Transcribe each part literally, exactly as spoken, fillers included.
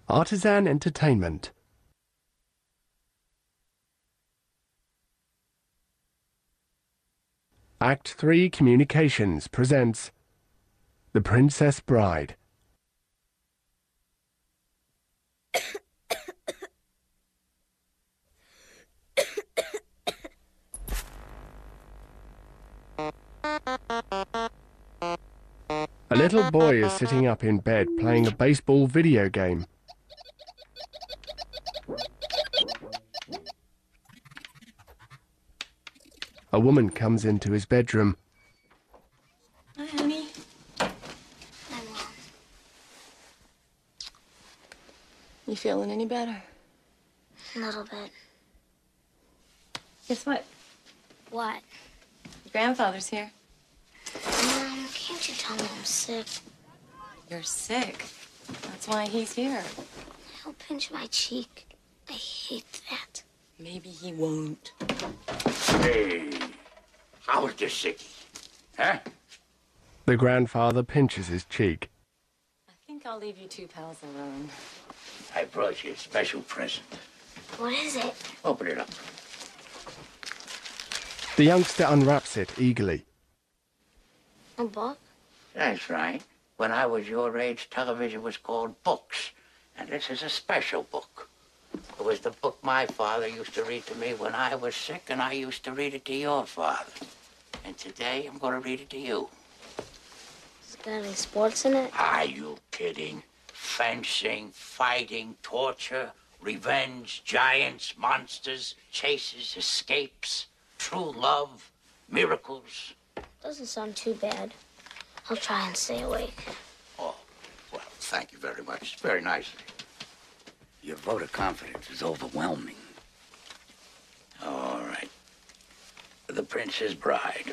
Artisan Entertainment. Act three Communications presents The Princess Bride. A little boy is sitting up in bed playing a baseball video game. A woman comes into his bedroom. Hi, honey. Hi, Mom. You feeling any better? A little bit. Guess what? What? Your grandfather's here. Mom, can't you tell me I'm sick? You're sick. That's why he's here. He'll pinch my cheek. I hate that. Maybe he won't. Hey, how's the sickie? Huh? The grandfather pinches his cheek. I think I'll leave you two pals alone. I brought you a special present. What is it? Open it up. The youngster unwraps it eagerly. A book? That's right. When I was your age, television was called books. And this is a special book. It was the book my father used to read to me when I was sick, and I used to read it to your father. And today, I'm going to read it to you. Has it got any sports in it? Are you kidding? Fencing, fighting, torture, revenge, giants, monsters, chases, escapes, true love, miracles. Doesn't sound too bad. I'll try and stay awake. Oh, well, thank you very much. Very nicely. Your vote of confidence is overwhelming. All right. The Princess Bride.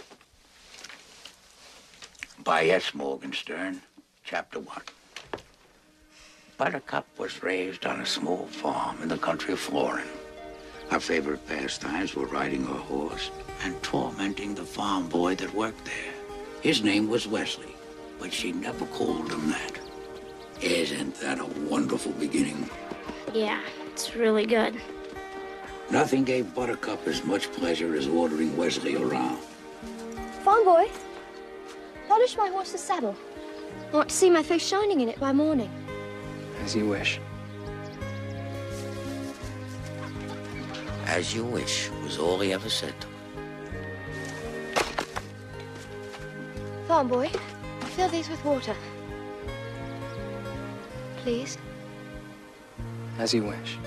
By S. Morgenstern, Chapter one. Buttercup was raised on a small farm in the country of Florin. Her favorite pastimes were riding her horse and tormenting the farm boy that worked there. His name was Wesley, but she never called him that. Isn't that a wonderful beginning? Yeah, it's really good. Nothing gave Buttercup as much pleasure as ordering Wesley around. Farm boy, polish my horse's saddle. I want to see my face shining in it by morning. As you wish. As you wish was all he ever said to her. Farm boy, fill these with water. Please. As you wish.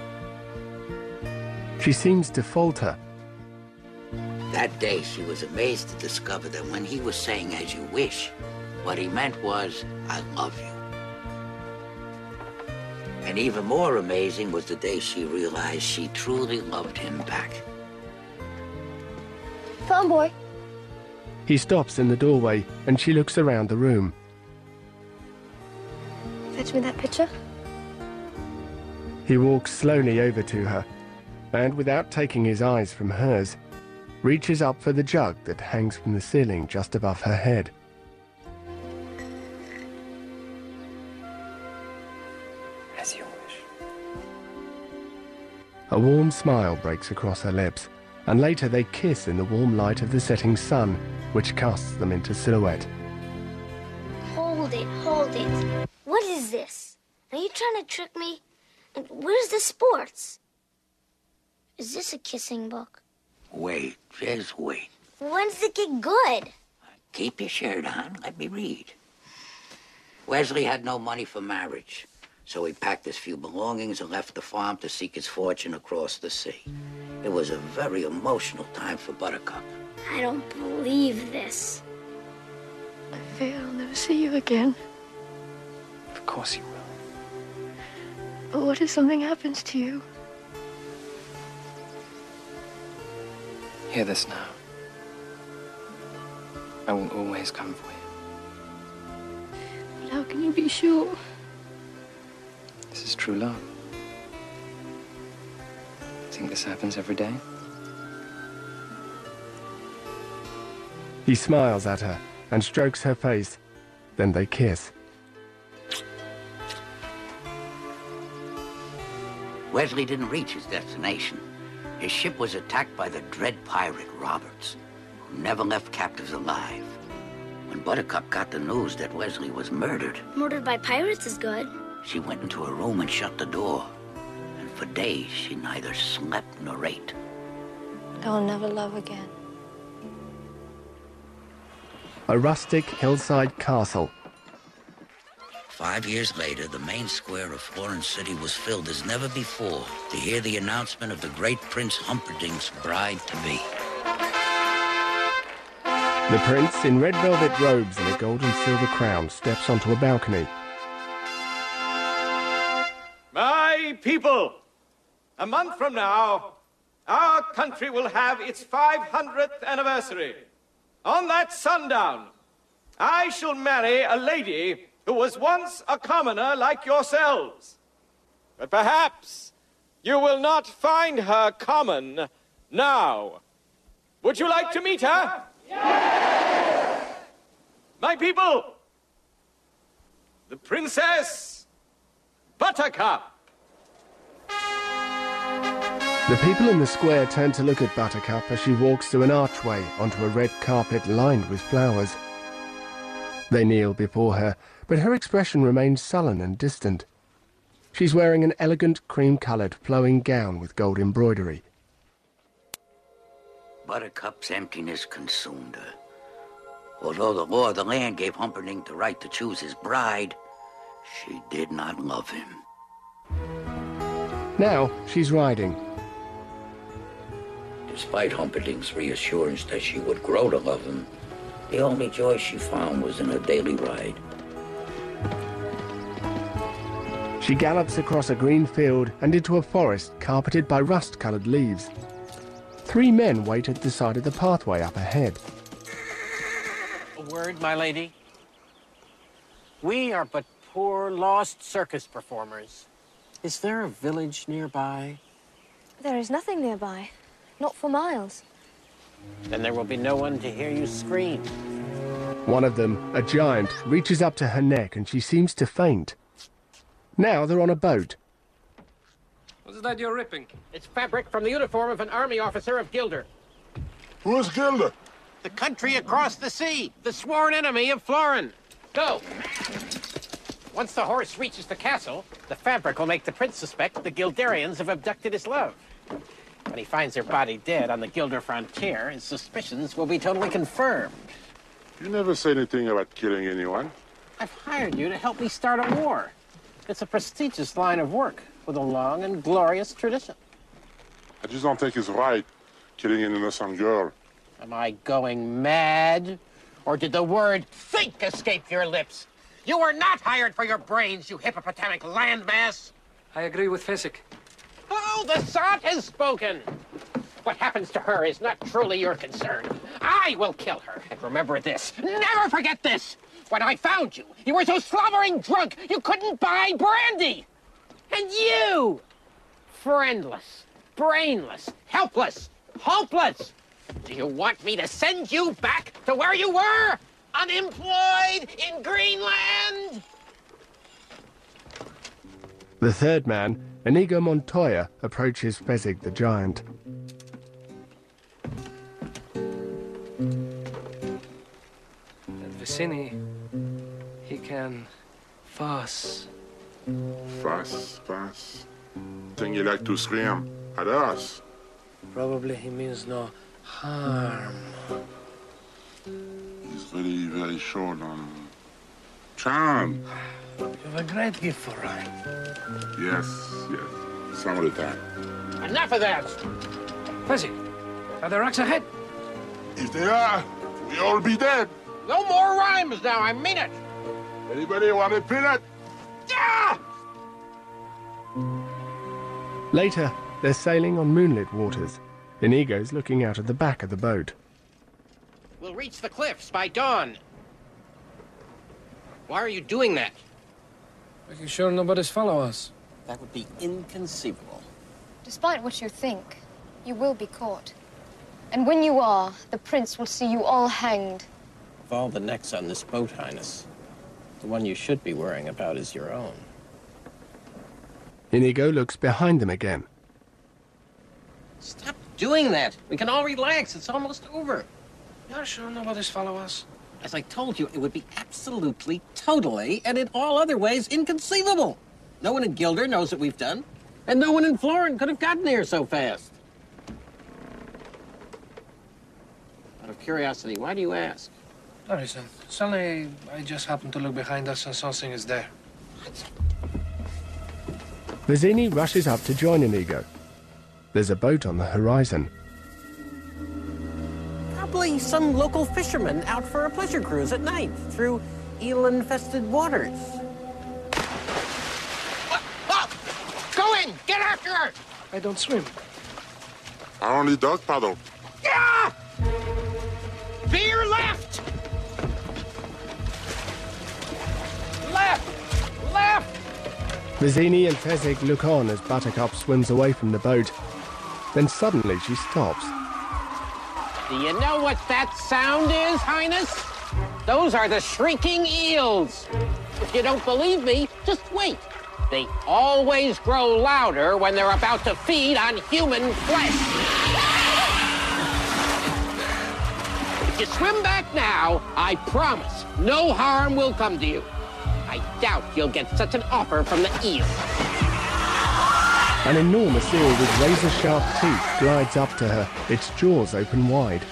She seems to falter. That day, she was amazed to discover that when he was saying, as you wish, what he meant was, I love you. And even more amazing was the day she realized she truly loved him back. Farm boy. He stops in the doorway and she looks around the room. Fetch me that pitcher. He walks slowly over to her and, without taking his eyes from hers, reaches up for the jug that hangs from the ceiling just above her head. As you wish. A warm smile breaks across her lips, and later they kiss in the warm light of the setting sun, which casts them into silhouette. Hold it, hold it. What is this? Are you trying to trick me? And where's the sports? Is this a kissing book? Wait, just wait. When's it get good? Keep your shirt on. Let me read. Wesley had no money for marriage, so he packed his few belongings and left the farm to seek his fortune across the sea. It was a very emotional time for Buttercup. I don't believe this. I fear I'll never see you again. Of course you will. But what if something happens to you? Hear this now. I will always come for you. But how can you be sure? This is true love. Think this happens every day? He smiles at her and strokes her face. Then they kiss. Wesley didn't reach his destination. His ship was attacked by the dread pirate Roberts, who never left captives alive. When Buttercup got the news that Wesley was murdered... Murdered by pirates is good. She went into her room and shut the door. And for days, she neither slept nor ate. I'll never love again. A rustic hillside castle. Five years later, the main square of Florence City was filled as never before to hear the announcement of the great Prince Humperdinck's bride-to-be. The prince, in red velvet robes and a gold and silver crown, steps onto a balcony. My people, a month from now, our country will have its five hundredth anniversary. On that sundown, I shall marry a lady who was once a commoner like yourselves. But perhaps you will not find her common now. Would you like to meet her? Yes! My people, the Princess Buttercup. The people in the square turn to look at Buttercup as she walks through an archway onto a red carpet lined with flowers. They kneel before her, but her expression remains sullen and distant. She's wearing an elegant cream-coloured flowing gown with gold embroidery. Buttercup's emptiness consumed her. Although the law of the land gave Humperdinck the right to choose his bride, she did not love him. Now she's riding. Despite Humperdinck's reassurance that she would grow to love him, the only joy she found was in her daily ride. She gallops across a green field and into a forest carpeted by rust-coloured leaves. Three men wait at the side of the pathway up ahead. A word, my lady. We are but poor, lost circus performers. Is there a village nearby? There is nothing nearby. Not for miles. Then there will be no one to hear you scream. One of them, a giant, reaches up to her neck and she seems to faint. Now they're on a boat. What's that you're ripping? It's fabric from the uniform of an army officer of Gilder. Who is Gilder? The country across the sea, the sworn enemy of Florin. Go! Once the horse reaches the castle, the fabric will make the prince suspect the Gilderians have abducted his love. When he finds her body dead on the Gilder frontier, his suspicions will be totally confirmed. You never say anything about killing anyone. I've hired you to help me start a war. It's a prestigious line of work with a long and glorious tradition. I just don't think it's right, killing an innocent girl. Am I going mad? Or did the word think escape your lips? You were not hired for your brains, you hippopotamic landmass! I agree with Fezzik. Oh, the sot has spoken! What happens to her is not truly your concern. I will kill her. And remember this. Never forget this! When I found you, you were so slobbering drunk you couldn't buy brandy! And you! Friendless, brainless, helpless, hopeless! Do you want me to send you back to where you were? Unemployed in Greenland? The third man, Inigo Montoya, approaches Fezzik the giant. Vicini, he can fuss. Fuss, fuss. Think you like to scream at us? Probably he means no harm. He's really very short on charm. You have a great gift for rhyme. Yes, yes. Some of the time. Enough of that! Fezzik, are there rocks ahead? If they are, we all be dead. No more rhymes now, I mean it! Anybody want a peanut? Ah! Later, they're sailing on moonlit waters. Inigo's looking out at the back of the boat. We'll reach the cliffs by dawn. Why are you doing that? Making sure nobody's follow us. That would be inconceivable. Despite what you think, you will be caught. And when you are, the prince will see you all hanged. Of all the necks on this boat, Highness, the one you should be worrying about is your own. Inigo looks behind them again. Stop doing that. We can all relax. It's almost over. You're sure nobody's follow us? As I told you, it would be absolutely, totally, and in all other ways, inconceivable. No one in Gilder knows what we've done, and no one in Florin could have gotten here so fast. Out of curiosity, why do you ask? No reason. Suddenly, I just happened to look behind us and something is there. Vizzini rushes up to join Inigo. There's a boat on the horizon. Probably some local fisherman out for a pleasure cruise at night through eel-infested waters. Oh, oh! Go in! Get after her! I don't swim. I only dog paddle. Yeah! Veer left! Left! Left! Vizzini and Fezzik look on as Buttercup swims away from the boat. Then suddenly she stops. Do you know what that sound is, Highness? Those are the shrieking eels. If you don't believe me, just wait. They always grow louder when they're about to feed on human flesh. If you swim back now, I promise no harm will come to you. I doubt you'll get such an offer from the eel. An enormous eel with razor-sharp teeth glides up to her, its jaws open wide.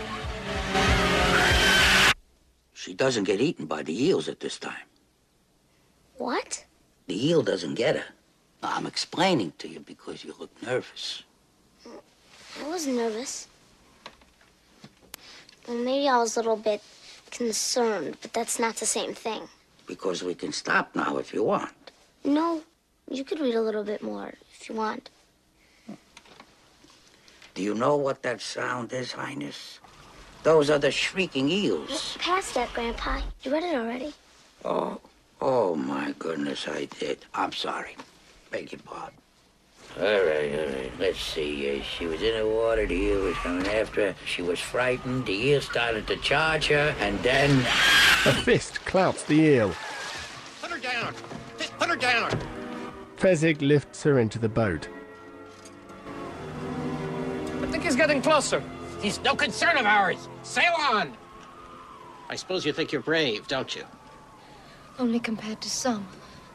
She doesn't get eaten by the eels at this time. What? The eel doesn't get her. I'm explaining to you because you look nervous. I wasn't nervous. Well, maybe I was a little bit concerned, but that's not the same thing. Because we can stop now if you want. No, you could read a little bit more if you want. Do you know what that sound is, Highness? Those are the shrieking eels. Past that, Grandpa. You read it already. Oh, oh my goodness, I did. I'm sorry. Beg your pardon. All right, all right. Let's see. Uh, she was in the water. The eel was coming after her. She was frightened. The eel started to charge her, and then... A fist clouts the eel. Put her down. Just put her down. Fezzik lifts her into the boat. I think he's getting closer. He's no concern of ours. Sail on. I suppose you think you're brave, don't you? Only compared to some.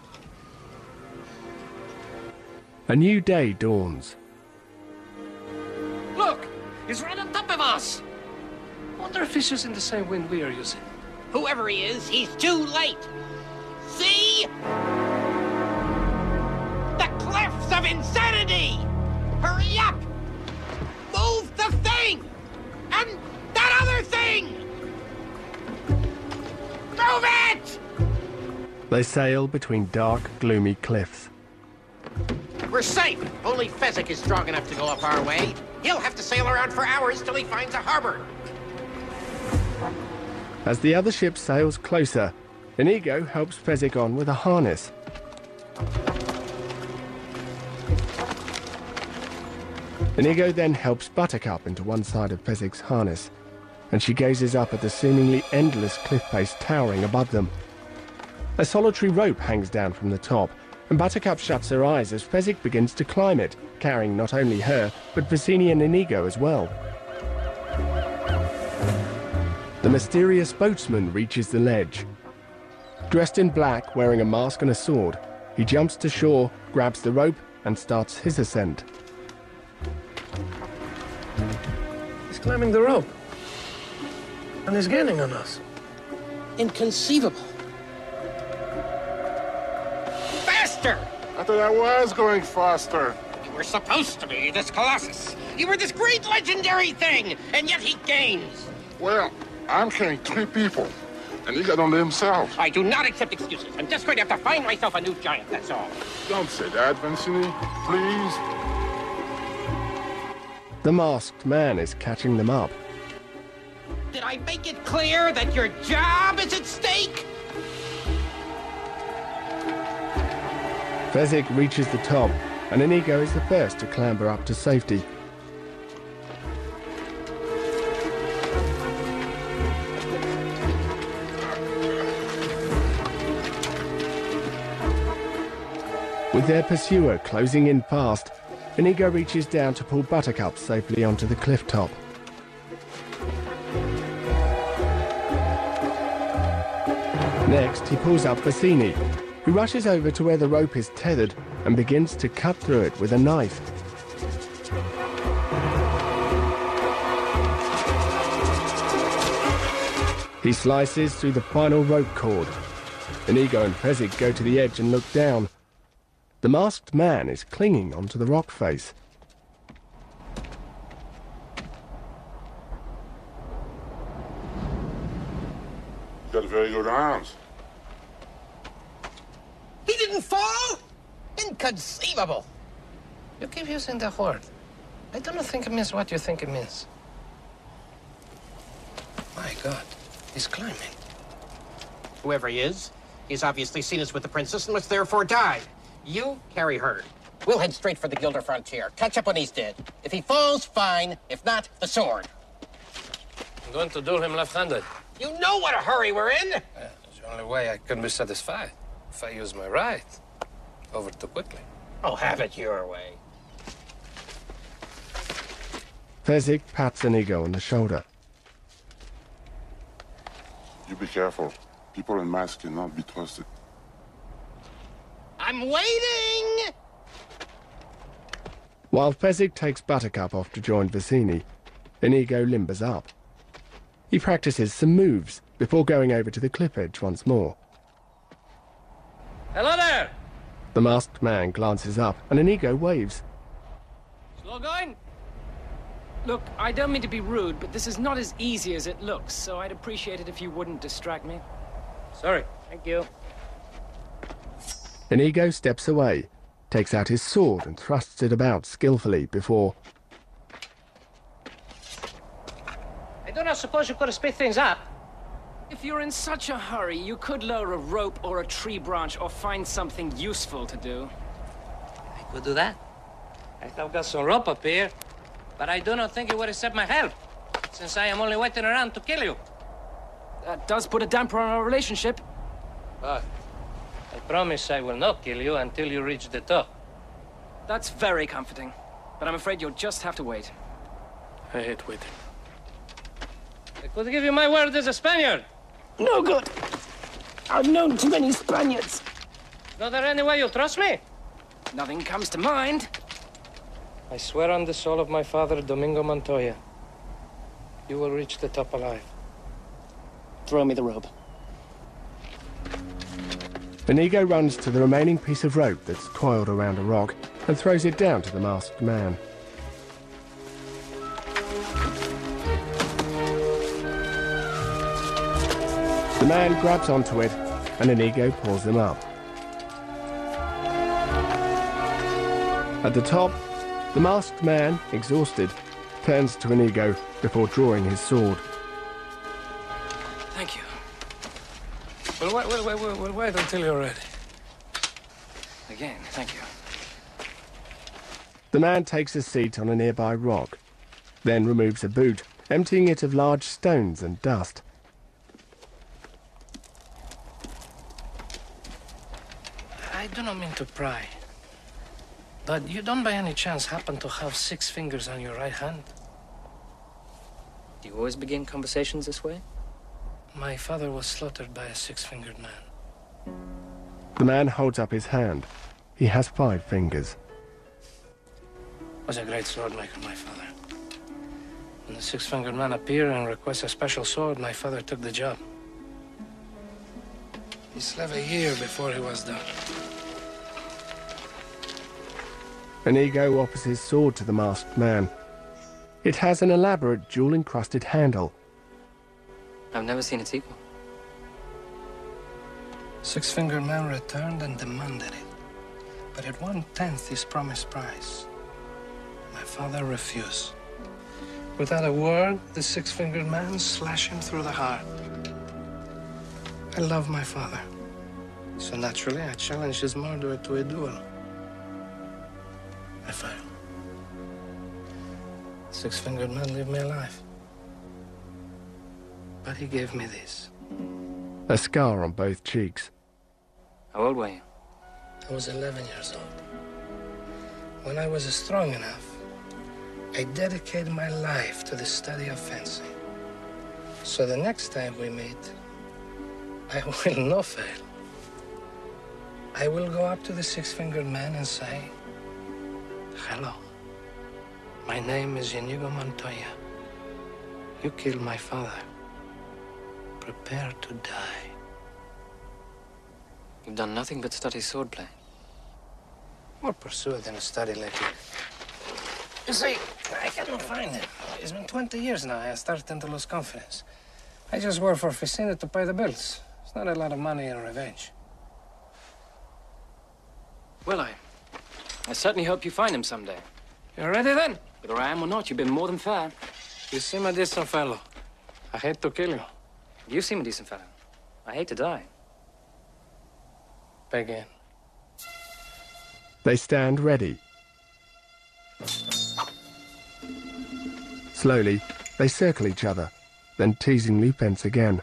A new day dawns. Look! He's right on top of us! Wonder if he's using the same wind we are using. Whoever he is, he's too late. See? The cliffs of insanity! Hurry up! Move the thing! And that other thing! Move it! They sail between dark, gloomy cliffs. We're safe. Only Fezzik is strong enough to go up our way. He'll have to sail around for hours till he finds a harbor. As the other ship sails closer, Inigo helps Fezzik on with a harness. Inigo then helps Buttercup into one side of Fezzik's harness, and she gazes up at the seemingly endless cliff face towering above them. A solitary rope hangs down from the top, and Buttercup shuts her eyes as Fezzik begins to climb it, carrying not only her, but Vizzini and Inigo as well. The mysterious boatsman reaches the ledge. Dressed in black, wearing a mask and a sword, he jumps to shore, grabs the rope, and starts his ascent. He's climbing the rope. And he's gaining on us. Inconceivable. Faster! I thought I was going faster. You were supposed to be this Colossus. You were this great legendary thing, and yet he gains. Well, I'm carrying three people, and he got only himself. I do not accept excuses. I'm just going to have to find myself a new giant, that's all. Don't say that, Vizzini, please. The masked man is catching them up. Did I make it clear that your job is at stake? Fezzik reaches the top, and Inigo is the first to clamber up to safety. With With their pursuer closing in fast, Inigo reaches down to pull Buttercup safely onto the cliff top. Next, he pulls up Vizzini, who rushes over to where the rope is tethered and begins to cut through it with a knife. He slices through the final rope cord. Inigo and Fezzik go to the edge and look down. The masked man is clinging onto the rock face. Got very good arms. He didn't fall? Inconceivable. You keep using the word. I don't think it means what you think it means. My God, he's climbing. Whoever he is, he's obviously seen us with the princess and must therefore die. You carry her. We'll head straight for the Gilder frontier. Catch up when he's dead. If he falls, fine. If not, the sword. I'm going to duel him left-handed. You know what a hurry we're in. Yeah, it's the only way I can be satisfied. If I use my right, over too quickly. Oh, have it your way. Fezzik pats Inigo on the shoulder. You be careful. People in masks cannot be trusted. I'm waiting! While Fezzik takes Buttercup off to join Vizzini, Inigo limbers up. He practices some moves before going over to the cliff edge once more. Hello there! The masked man glances up and Inigo waves. Slow going? Look, I don't mean to be rude, but this is not as easy as it looks, so I'd appreciate it if you wouldn't distract me. Sorry. Thank you. Inigo steps away, takes out his sword and thrusts it about skillfully before... I do not suppose you could have sped things up. If you're in such a hurry, you could lower a rope or a tree branch or find something useful to do. I could do that. I have got some rope up here, but I do not think it would accept my help, since I am only waiting around to kill you. That does put a damper on our relationship. But I promise I will not kill you until you reach the top. That's very comforting, but I'm afraid you'll just have to wait. I hate waiting. I could give you my word as a Spaniard. No good. I've known too many Spaniards. Is there any way you trust me? Nothing comes to mind. I swear on the soul of my father, Domingo Montoya, you will reach the top alive. Throw me the rope. Inigo runs to the remaining piece of rope that's coiled around a rock and throws it down to the masked man. The man grabs onto it and Inigo pulls them up. At the top, the masked man, exhausted, turns to Inigo before drawing his sword. Thank you. Well, wait, wait, wait, wait, wait, wait until you're ready. Again, thank you. The man takes a seat on a nearby rock, then removes a boot, emptying it of large stones and dust. I do not mean to pry, but you don't by any chance happen to have six fingers on your right hand? Do you always begin conversations this way? My father was slaughtered by a six-fingered man. The man holds up his hand. He has five fingers. Was a great sword maker, my father. When the six-fingered man appeared and requested a special sword, my father took the job. He slept a year before he was done. Inigo offers his sword to the masked man. It has an elaborate jewel-encrusted handle. I've never seen its equal. Six-fingered man returned and demanded it, but at one-tenth his promised price. My father refused. Without a word, the six-fingered man slashed him through the heart. I love my father, so naturally I challenged his murderer to a duel. I failed. Six-fingered man lived me alive. But he gave me this. A scar on both cheeks. How old were you? I was eleven years old. When I was strong enough, I dedicated my life to the study of fencing. So the next time we meet, I will not fail. I will go up to the six-fingered man and say, hello, my name is Inigo Montoya. You killed my father. Prepare to die. You've done nothing but study swordplay. More pursued than a study lately. You see, I cannot find him. It's been twenty years now. I started to lose confidence. I just work for Ficina to pay the bills. It's not a lot of money in revenge. Well, I... I certainly hope you find him someday. You ready then? Whether I am or not, you've been more than fair. You seem a decent fellow. I hate to kill you. You seem a decent fellow. I hate to die. Begin. They stand ready. Slowly, they circle each other, then teasingly fence again.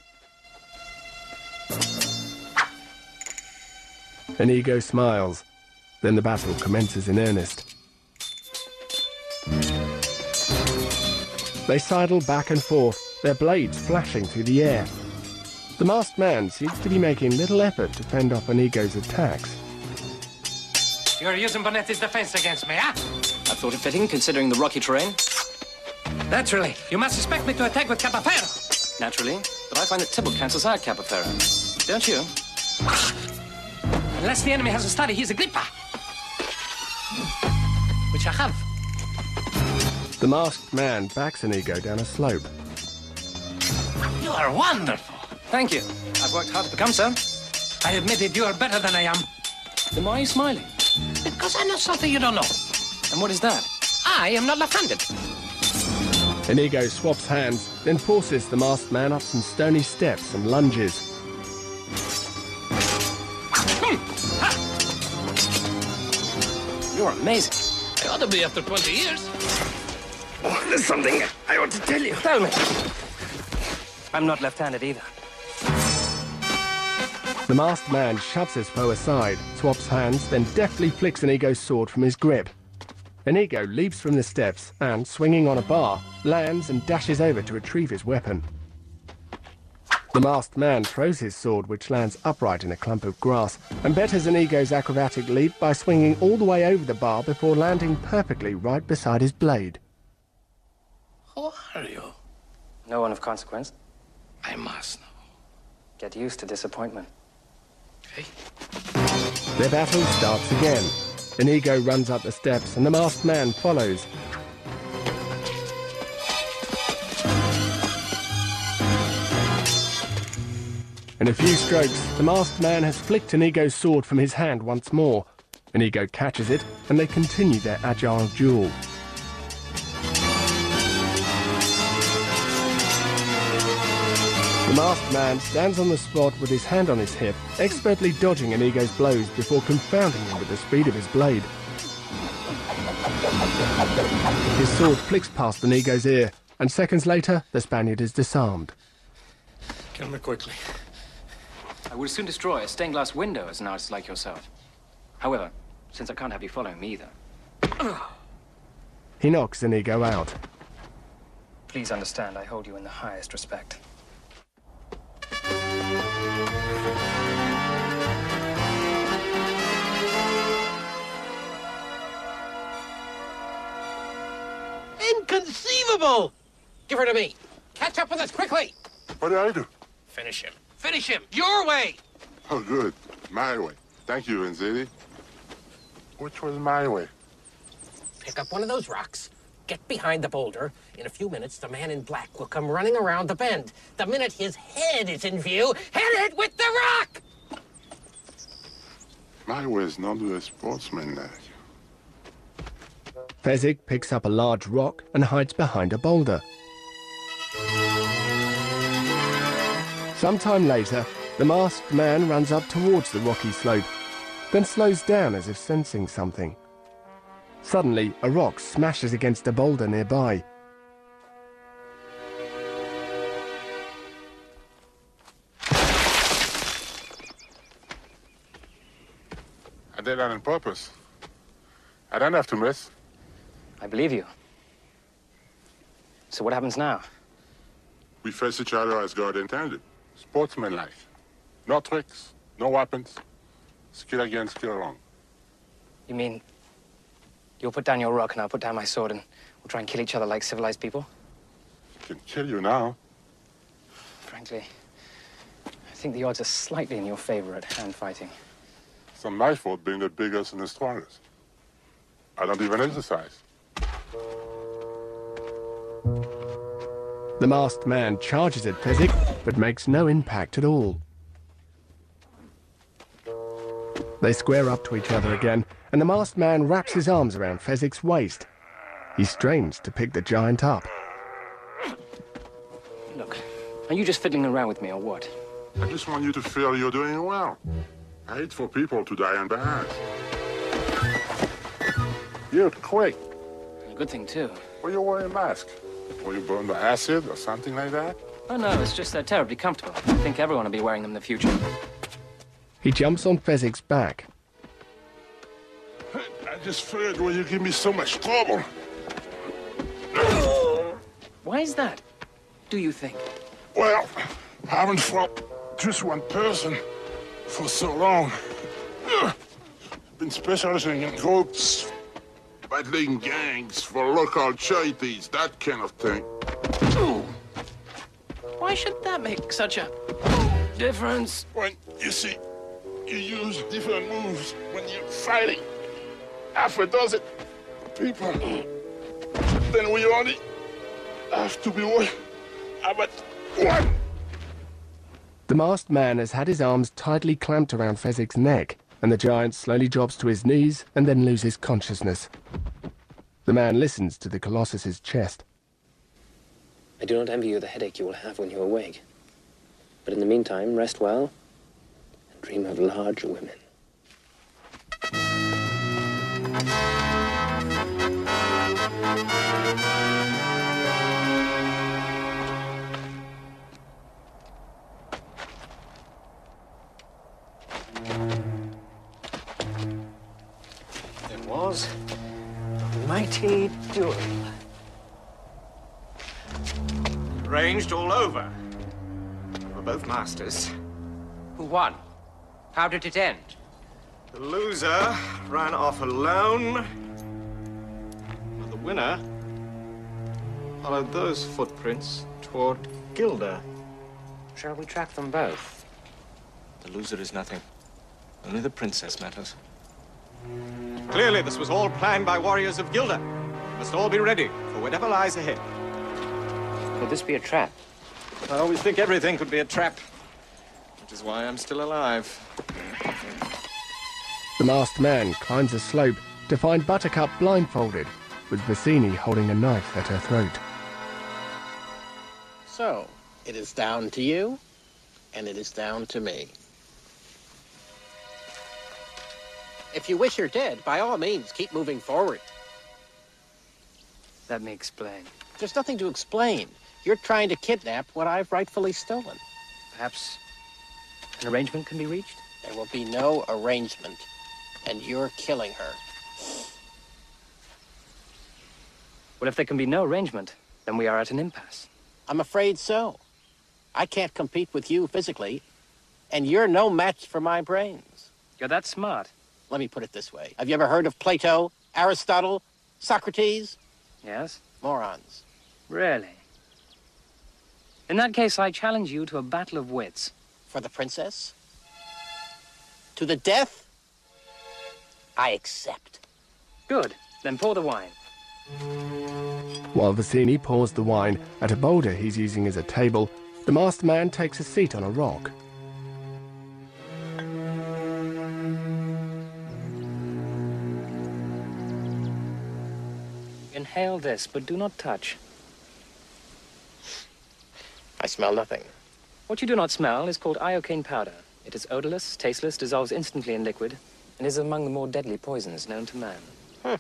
Inigo smiles. Then the battle commences in earnest. They sidle back and forth, their blades flashing through the air. The masked man seems to be making little effort to fend off Inigo's attacks. You're using Bonetti's defense against me, huh? I thought it fitting, considering the rocky terrain. Naturally. You must expect me to attack with Capafero. Naturally. But I find that Tybalt cancels out Capafero. Don't you? Unless the enemy has a study, he's a gripper. Which I have. The masked man backs Inigo down a slope. You are wonderful. Thank you. I've worked hard to become so. I admit it, you are better than I am. Then why are you smiling? Because I know something you don't know. And what is that? I am not left-handed. Inigo swaps hands, then forces the masked man up some stony steps and lunges. You're amazing. I ought to be after twenty years. Oh, there's something I ought to tell you. Tell me. I'm not left-handed either. The masked man shoves his foe aside, swaps hands, then deftly flicks Inigo's sword from his grip. Inigo leaps from the steps and, swinging on a bar, lands and dashes over to retrieve his weapon. The masked man throws his sword, which lands upright in a clump of grass, and betters Inigo's acrobatic leap by swinging all the way over the bar before landing perfectly right beside his blade. Who are you? No one of consequence. I must know. Get used to disappointment. Hey. Their battle starts again. Inigo runs up the steps, and the masked man follows. In a few strokes, the masked man has flicked Inigo's sword from his hand once more. Inigo catches it, and they continue their agile duel. The masked man stands on the spot with his hand on his hip, expertly dodging Inigo's blows before confounding him with the speed of his blade. His sword flicks past Inigo's ear, and seconds later, the Spaniard is disarmed. Kill me quickly. I will soon destroy a stained glass window as an artist like yourself. However, since I can't have you following me either. He knocks Inigo out. Please understand, I hold you in the highest respect. Inconceivable! Give her to me. Catch up with us quickly. What did I do? Finish him. Finish him. Your way. Oh, good. My way. Thank you, Vanzetti. Which was my way? Pick up one of those rocks. Get behind the boulder. In a few minutes, the man in black will come running around the bend. The minute his head is in view, hit it with the rock! My way is not a sportsman. Fezzik picks up a large rock and hides behind a boulder. Sometime later, the masked man runs up towards the rocky slope, then slows down as if sensing something. Suddenly, a rock smashes against a boulder nearby. that on purpose. I don't have to miss. I believe you. So what happens now? We face each other as God intended. Sportsmanlike. No tricks, no weapons. Skill against skill alone. You mean you'll put down your rock and I'll put down my sword and we'll try and kill each other like civilized people? I can kill you now. Frankly, I think the odds are slightly in your favor at hand fighting. It's not my fault being the biggest and the strongest. I don't even exercise. The masked man charges at Fezzik, but makes no impact at all. They square up to each other again, and the masked man wraps his arms around Fezzik's waist. He strains to pick the giant up. Look, are you just fiddling around with me or what? I just want you to feel you're doing well. I hate for people to die on behalf. You're quick. A good thing, too. Were you wearing a mask? Were you burned by acid or something like that? Oh, no, it's just they're terribly comfortable. I think everyone will be wearing them in the future. He jumps on Fezzik's back. I just feared when you give me so much trouble. Why is that, do you think? Well, I haven't fought just one person for so long. Been specializing in groups, battling gangs for local charities, that kind of thing. Why should that make such a difference? When, you see, you use different moves when you're fighting. Half a dozen people. Then we only have to be one. About one. The masked man has had his arms tightly clamped around Fezzik's neck, and the giant slowly drops to his knees and then loses consciousness. The man listens to the Colossus's chest. I do not envy you the headache you will have when you awake. But in the meantime, rest well and dream of large women. It was a mighty duel. Ranged all over. We were both masters. Who won? How did it end? The loser ran off alone. Well, the winner followed those footprints toward Gilda. Shall we track them both? The loser is nothing. Only the princess matters. Clearly, this was all planned by warriors of Gilda. We must all be ready for whatever lies ahead. Could this be a trap? I always think everything could be a trap, which is why I'm still alive. The masked man climbs a slope to find Buttercup blindfolded, with Vicini holding a knife at her throat. So, it is down to you, and it is down to me. If you wish her dead, by all means, keep moving forward. Let me explain. There's nothing to explain. You're trying to kidnap what I've rightfully stolen. Perhaps an arrangement can be reached? There will be no arrangement, and you're killing her. Well, if there can be no arrangement, then we are at an impasse. I'm afraid so. I can't compete with you physically, and you're no match for my brains. You're that smart. Let me put it this way. Have you ever heard of Plato, Aristotle, Socrates? Yes? Morons. Really? In that case, I challenge you to a battle of wits. For the princess? To the death? I accept. Good. Then pour the wine. While Vicini pours the wine at a boulder he's using as a table, the masked man takes a seat on a rock. Inhale this, but do not touch. I smell nothing. What you do not smell is called iocane powder. It is odorless, tasteless, dissolves instantly in liquid, and is among the more deadly poisons known to man. Huh.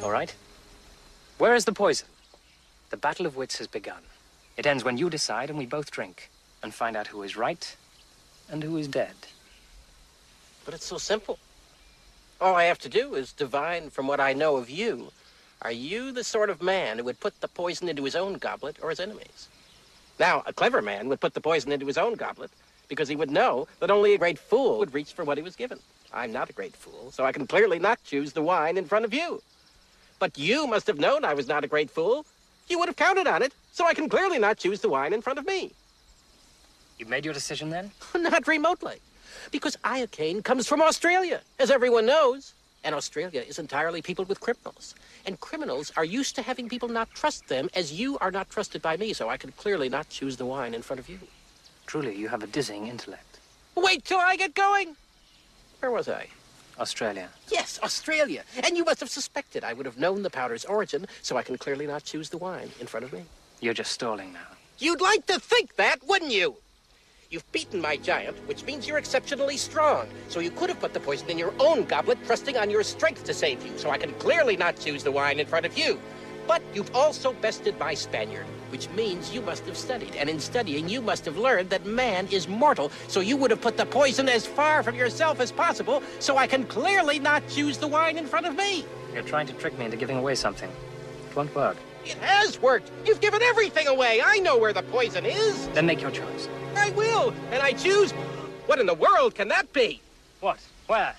All right. Where is the poison? The battle of wits has begun. It ends when you decide and we both drink and find out who is right and who is dead. But it's so simple. All I have to do is divine from what I know of you. Are you the sort of man who would put the poison into his own goblet or his enemy's? Now, a clever man would put the poison into his own goblet because he would know that only a great fool would reach for what he was given. I'm not a great fool, so I can clearly not choose the wine in front of you. But you must have known I was not a great fool. You would have counted on it, so I can clearly not choose the wine in front of me. You made your decision then? Not remotely. Because iocane comes from Australia, as everyone knows. And Australia is entirely peopled with criminals. And criminals are used to having people not trust them, as you are not trusted by me, so I can clearly not choose the wine in front of you. Truly, you have a dizzying intellect. Wait till I get going! Where was I? Australia. Yes, Australia. And you must have suspected I would have known the powder's origin, so I can clearly not choose the wine in front of me. You're just stalling now. You'd like to think that, wouldn't you? You've beaten my giant, which means you're exceptionally strong. So you could have put the poison in your own goblet, trusting on your strength to save you. So I can clearly not choose the wine in front of you. But you've also bested my Spaniard, which means you must have studied. And in studying, you must have learned that man is mortal. So you would have put the poison as far from yourself as possible. So I can clearly not choose the wine in front of me. You're trying to trick me into giving away something. It won't work. It has worked. You've given everything away. I know where the poison is. Then make your choice. I will, and I choose... What in the world can that be? What? Where?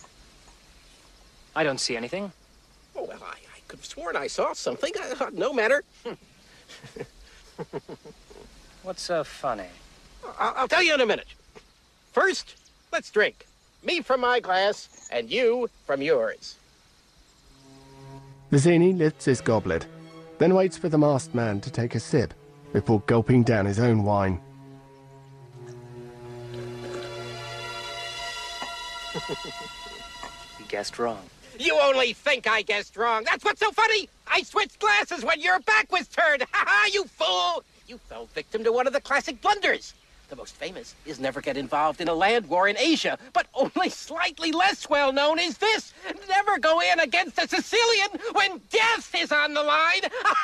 I don't see anything. Oh, well, I, I could have sworn I saw something. Uh, no matter. What's so funny? I'll, I'll tell you in a minute. First, let's drink. Me from my glass, and you from yours. Vizzini lifts his goblet, then waits for the masked man to take a sip before gulping down his own wine. You guessed wrong. You only think I guessed wrong. That's what's so funny. I switched glasses when your back was turned. Ha ha, you fool. You fell victim to one of the classic blunders. The most famous is never get involved in a land war in Asia, but only slightly less well known is this. Never go in against a Sicilian when death is on the line.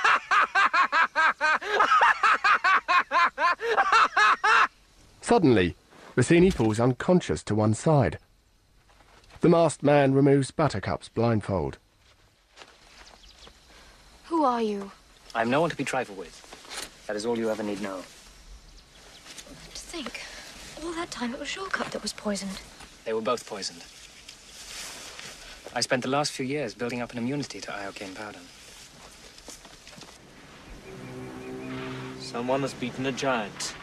Suddenly, Vizzini falls unconscious to one side. The masked man removes Buttercup's blindfold. Who are you? I'm no one to be trifled with. That is all you ever need know. To think, all that time it was Shortcut that was poisoned. They were both poisoned. I spent the last few years building up an immunity to iocane powder. Someone has beaten a giant.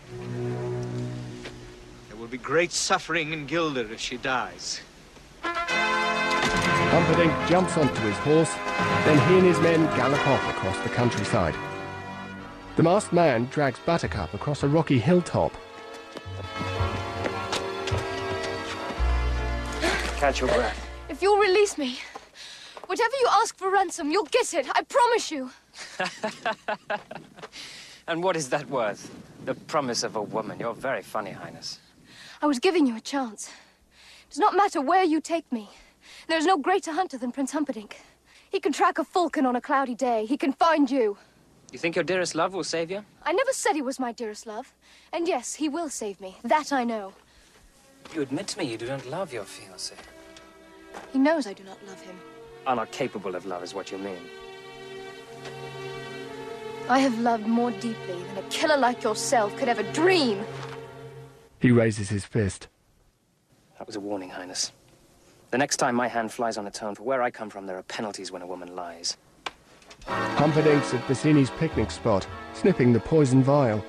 There will be great suffering in Gilder if she dies. Humperdinck jumps onto his horse, then he and his men gallop off across the countryside. The masked man drags Buttercup across a rocky hilltop. Catch your breath. If you'll release me, whatever you ask for ransom, you'll get it. I promise you. And what is that worth? The promise of a woman. You're very funny, Highness. I was giving you a chance. It does not matter where you take me. There is no greater hunter than Prince Humperdinck. He can track a falcon on a cloudy day. He can find you. You think your dearest love will save you? I never said he was my dearest love. And yes, he will save me. That I know. You admit to me you do not love your fiancé. He knows I do not love him. Are not capable of love is what you mean. I have loved more deeply than a killer like yourself could ever dream. He raises his fist. That was a warning, Highness. The next time my hand flies on its own, for where I come from, there are penalties when a woman lies. Humperdinck's at Vizzini's picnic spot, sniffing the poison vial.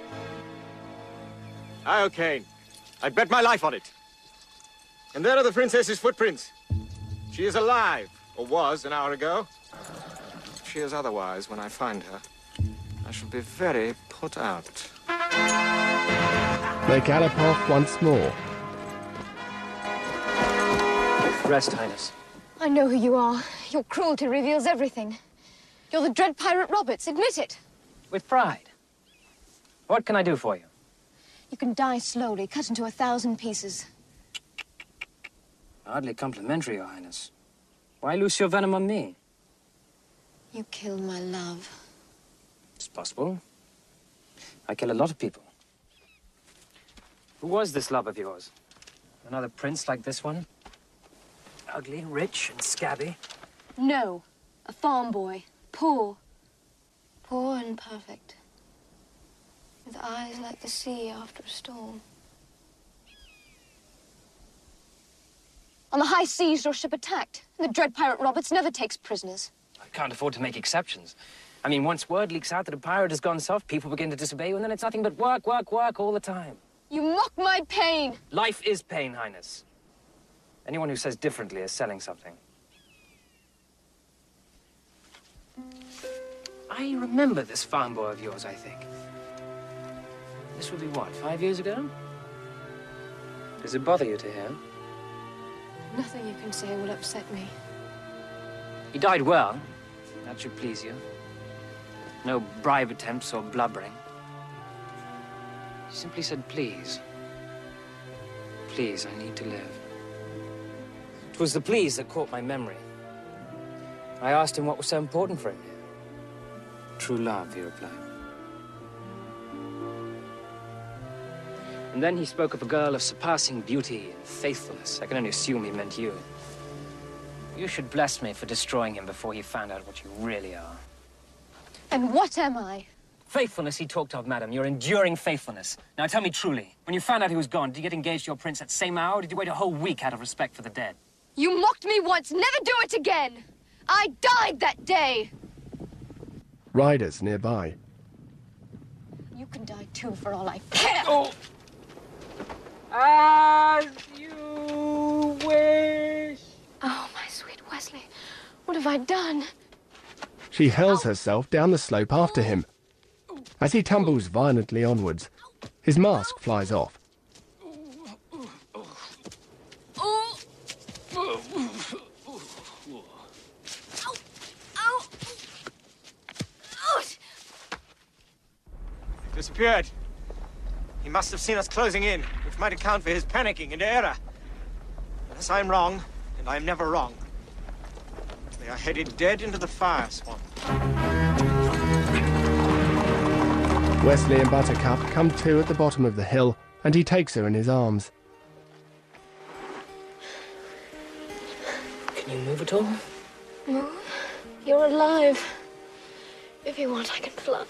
Iocane. I'd bet my life on it. And there are the princess's footprints. She is alive, or was an hour ago. If she is otherwise when I find her, I shall be very put out. They gallop off once more. Rest, Highness. I know who you are. Your cruelty reveals everything. You're the dread pirate Roberts. Admit it. With pride. What can I do for you? You can die slowly, cut into a thousand pieces. Hardly complimentary, Your Highness. Why loose your venom on me? You killed my love. It's possible. I kill a lot of people. Who was this love of yours? Another prince like this one? Ugly, rich, and scabby? No. A farm boy. Poor. Poor and perfect. With eyes like the sea after a storm. On the high seas, your ship attacked. And the dread pirate Roberts never takes prisoners. I can't afford to make exceptions. I mean, once word leaks out that a pirate has gone soft, people begin to disobey you, and then it's nothing but work, work, work all the time. You mock my pain. Life is pain, Highness. Anyone who says differently is selling something. I remember this farm boy of yours, I think. This would be what, five years ago? Does it bother you to hear? Nothing you can say will upset me. He died well. That should please you. No bribe attempts or blubbering. He simply said, please. Please, I need to live. It was the please that caught my memory. I asked him what was so important for him. True love, he replied. And then he spoke of a girl of surpassing beauty and faithfulness. I can only assume he meant you. You should bless me for destroying him before he found out what you really are. And what am I? Faithfulness he talked of, madam. Your enduring faithfulness. Now tell me truly, when you found out he was gone, did you get engaged to your prince that same hour, or did you wait a whole week out of respect for the dead? You mocked me once, never do it again! I died that day! Riders nearby. You can die too, for all I care! Oh! As you wish! Oh, my sweet Wesley, what have I done? She hurls herself down the slope after him. As he tumbles violently onwards, his mask flies off. Disappeared. He must have seen us closing in, which might account for his panicking and error. Unless I'm wrong, and I'm never wrong. They are headed dead into the fire swamp. Wesley and Buttercup come to at the bottom of the hill, and he takes her in his arms. Can you move at all? Move? You're alive. If you want, I can fly.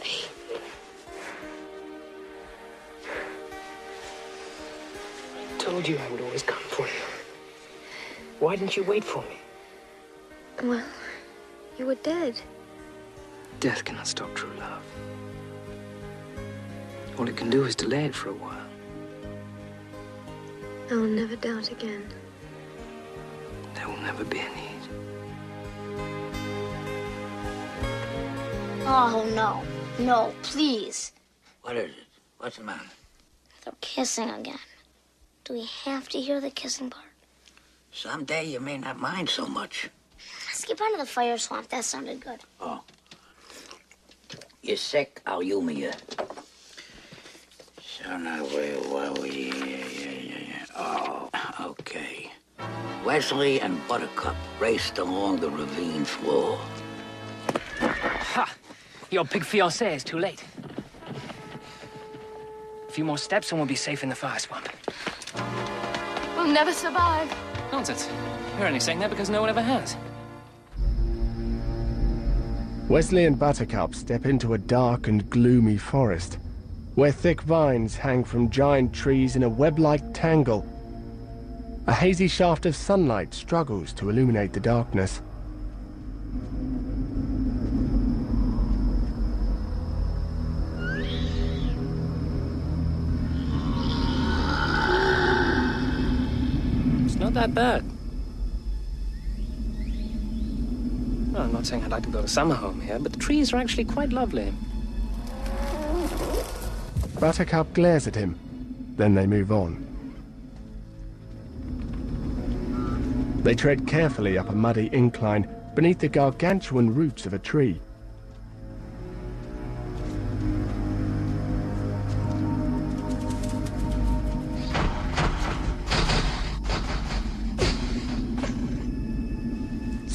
I told you I would always come for you. Why didn't you wait for me? Well, you were dead. Death cannot stop true love. All it can do is delay it for a while. I will never doubt again. There will never be a need. Oh, no. No, please. What is it? What's the matter? They're kissing again. Do we have to hear the kissing part? Someday you may not mind so much. Skip onto the fire swamp. That sounded good. Oh. You're sick? I'll humor you. So now, where were we? Yeah, yeah, yeah, yeah. Oh, okay. Wesley and Buttercup raced along the ravine floor. Ha! Your big fiancé is too late. A few more steps and we'll be safe in the fire swamp. We'll never survive. Nonsense. You're only saying that because no one ever has. Wesley and Buttercup step into a dark and gloomy forest, where thick vines hang from giant trees in a web-like tangle. A hazy shaft of sunlight struggles to illuminate the darkness. It's not that bad. Well, I'm not saying I'd like to build a summer home here, but the trees are actually quite lovely. Buttercup glares at him. Then they move on. They tread carefully up a muddy incline beneath the gargantuan roots of a tree.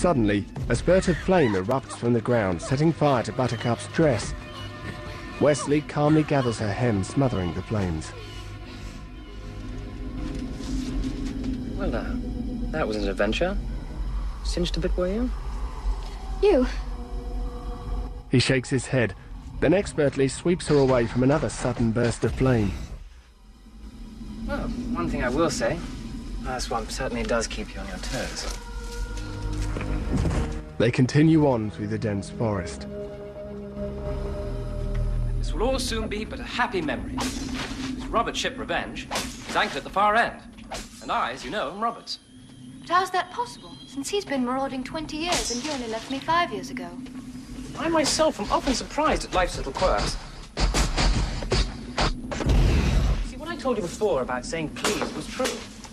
Suddenly, a spurt of flame erupts from the ground, setting fire to Buttercup's dress. Wesley calmly gathers her hem, smothering the flames. Well, uh, that was an adventure. Singed a bit, were you? You? He shakes his head, then expertly sweeps her away from another sudden burst of flame. Well, one thing I will say, that swamp certainly does keep you on your toes. They continue on through the dense forest. This will all soon be but a happy memory. This Robert's ship Revenge is anchored at the far end. And I, as you know, am Robert's. But how's that possible, since he's been marauding twenty years and you only left me five years ago? I myself am often surprised at life's little quirks. See, what I told you before about saying please was true.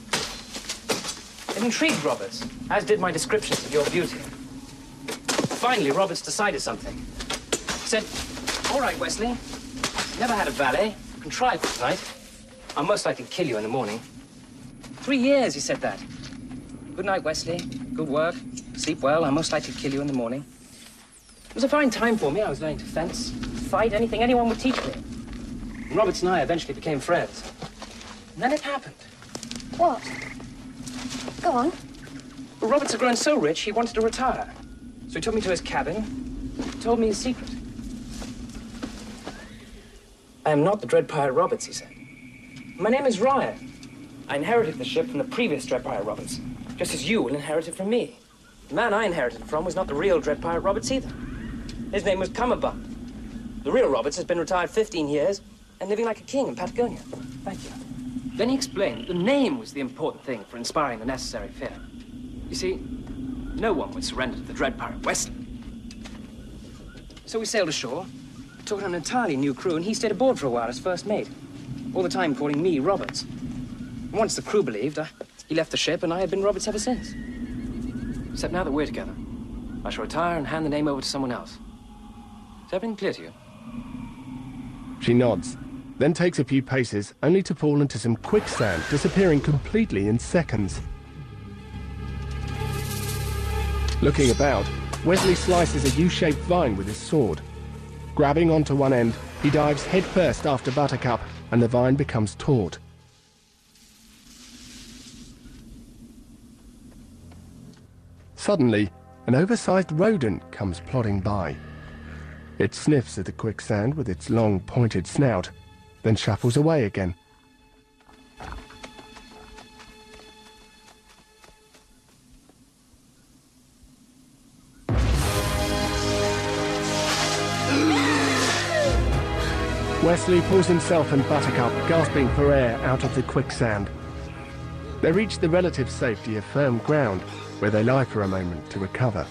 It intrigued Roberts, as did my descriptions of your beauty. Finally, Roberts decided something. He said, all right, Wesley, never had a valet, contrived for tonight. I'll most likely kill you in the morning. Three years, he said that. Good night, Wesley. Good work. Sleep well. I'll most likely kill you in the morning. It was a fine time for me. I was learning to fence, fight, anything anyone would teach me. And Roberts and I eventually became friends. And then it happened. What? Go on. Well, Roberts had grown so rich, he wanted to retire. So he took me to his cabin, told me his secret. I am not the Dread Pirate Roberts, he said. My name is Ryan. I inherited the ship from the previous Dread Pirate Roberts, just as you will inherit it from me. The man I inherited it from was not the real Dread Pirate Roberts either. His name was Cummerbund. The real Roberts has been retired fifteen years and living like a king in Patagonia. Thank you. Then he explained that the name was the important thing for inspiring the necessary fear. You see, no one would surrender to the Dread Pirate Wesley. So we sailed ashore, took on an entirely new crew, and he stayed aboard for a while as first mate, all the time calling me Roberts. And once the crew believed, I, he left the ship, and I have been Roberts ever since. Except now that we're together, I shall retire and hand the name over to someone else. Is everything clear to you? She nods, then takes a few paces, only to fall into some quicksand, disappearing completely in seconds. Looking about, Wesley slices a U-shaped vine with his sword. Grabbing onto one end, he dives headfirst after Buttercup, and the vine becomes taut. Suddenly, an oversized rodent comes plodding by. It sniffs at the quicksand with its long, pointed snout, then shuffles away again. Wesley pulls himself and Buttercup, gasping for air, out of the quicksand. They reach the relative safety of firm ground, where they lie for a moment to recover.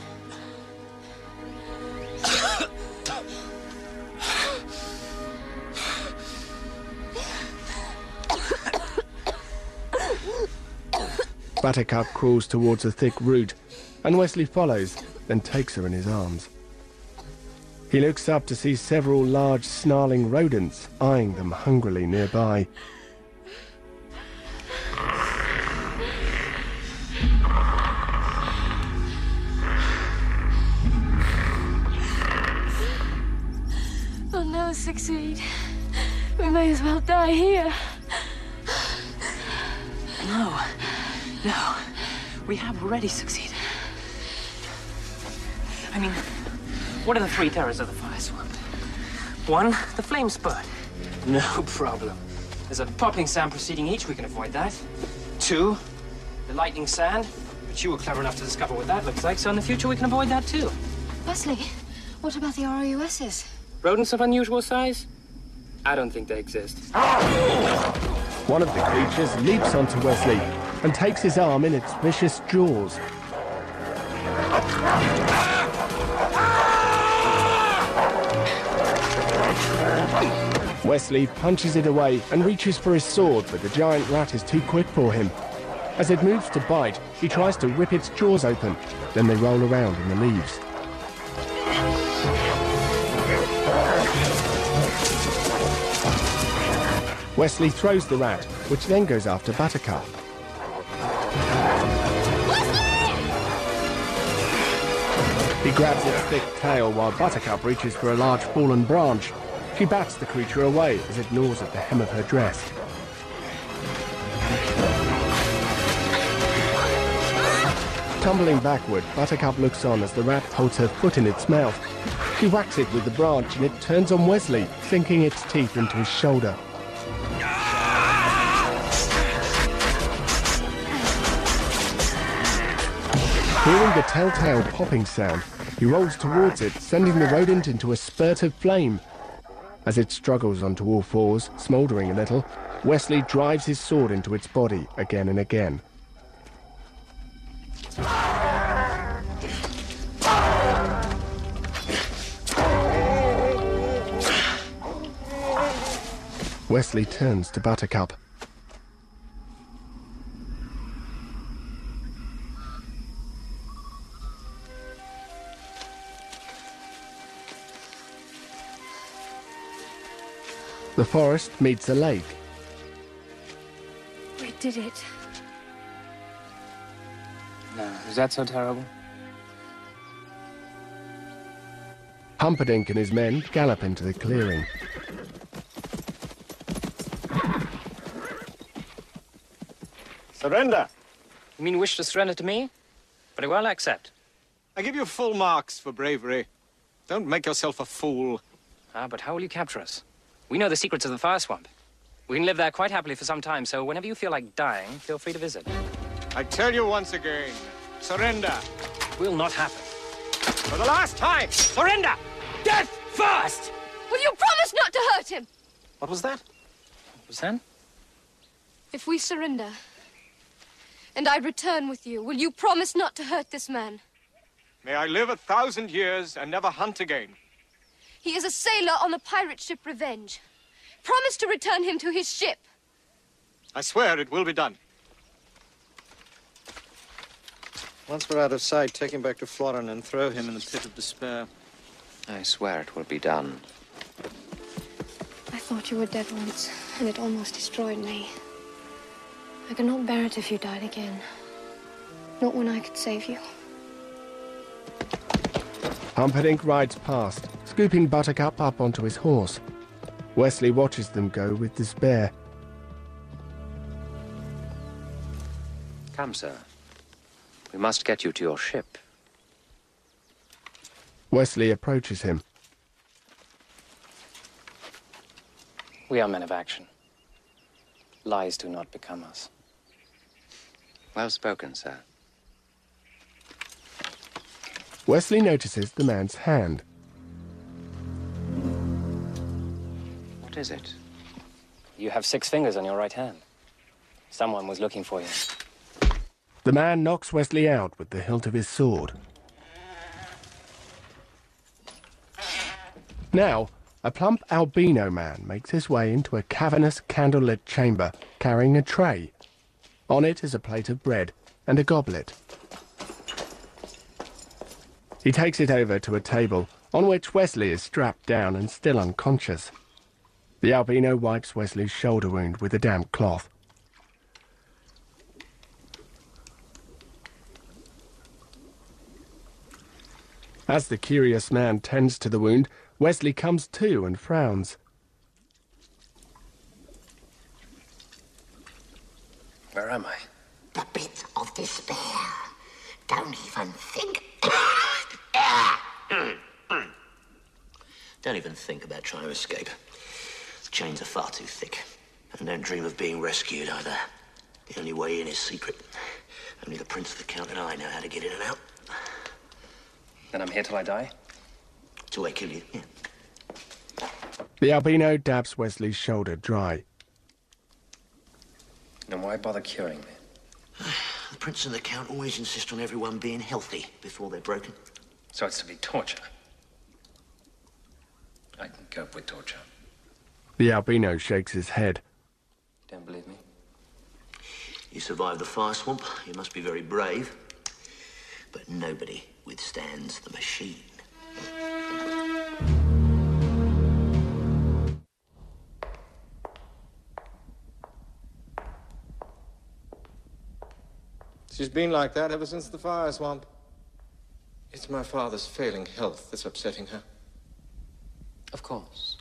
Buttercup crawls towards a thick root, and Wesley follows, then takes her in his arms. He looks up to see several large, snarling rodents eyeing them hungrily nearby. We'll never succeed. We may as well die here. No. No. We have already succeeded. I mean, what are the three terrors of the fire swamp? One, the flame spurt. No problem. There's a popping sound preceding each. We can avoid that. Two, the lightning sand, which you were clever enough to discover what that looks like, so in the future we can avoid that too. Wesley, what about the R O U Ss? Rodents of unusual size? I don't think they exist. One of the creatures leaps onto Wesley and takes his arm in its vicious jaws. Wesley punches it away and reaches for his sword, but the giant rat is too quick for him. As it moves to bite, he tries to rip its jaws open, then they roll around in the leaves. Wesley throws the rat, which then goes after Buttercup. He grabs its thick tail while Buttercup reaches for a large fallen branch. She bats the creature away as it gnaws at the hem of her dress. Tumbling backward, Buttercup looks on as the rat holds her foot in its mouth. She whacks it with the branch and it turns on Wesley, sinking its teeth into his shoulder. Hearing the telltale popping sound, he rolls towards it, sending the rodent into a spurt of flame. As it struggles onto all fours, smouldering a little, Wesley drives his sword into its body again and again. Wesley turns to Buttercup. The forest meets a lake. We did it. No, is that so terrible? Humperdinck and his men gallop into the clearing. Surrender! You mean wish to surrender to me? Very well, I accept. I give you full marks for bravery. Don't make yourself a fool. Ah, but how will you capture us? We know the secrets of the Fire Swamp. We can live there quite happily for some time, so whenever you feel like dying, feel free to visit. I tell you once again, surrender. Will not happen. For the last time, surrender! Death first! Will you promise not to hurt him? What was that? What was that? If we surrender, and I return with you, will you promise not to hurt this man? May I live a thousand years and never hunt again. He is a sailor on the pirate ship Revenge. Promise to return him to his ship. I swear it will be done. Once we're out of sight, take him back to Florin and throw him in the pit of despair. I swear it will be done. I thought you were dead once, and it almost destroyed me. I could not bear it if you died again. Not when I could save you. Humperdinck rides past, scooping Buttercup up onto his horse. Wesley watches them go with despair. Come, sir. We must get you to your ship. Wesley approaches him. We are men of action. Lies do not become us. Well spoken, sir. Wesley notices the man's hand. What is it? You have six fingers on your right hand. Someone was looking for you. The man knocks Wesley out with the hilt of his sword. Now, a plump albino man makes his way into a cavernous, candlelit chamber, carrying a tray. On it is a plate of bread and a goblet. He takes it over to a table, on which Wesley is strapped down and still unconscious. The albino wipes Wesley's shoulder wound with a damp cloth. As the curious man tends to the wound, Wesley comes to and frowns. Where am I? The pit of despair. Don't even think. Don't even think about trying to escape. The chains are far too thick. And don't dream of being rescued either. The only way in is secret. Only the Prince, the Count, and I know how to get in and out. Then I'm here till I die? Till they kill you, yeah. The albino dabs Wesley's shoulder dry. Then why bother curing me? The Prince and the Count always insist on everyone being healthy before they're broken. So it's to be torture. I can cope with torture. The albino shakes his head. Don't believe me? You survived the fire swamp. You must be very brave. But nobody withstands the machine. She's been like that ever since the fire swamp. Is It's my father's failing health that's upsetting her. Of course.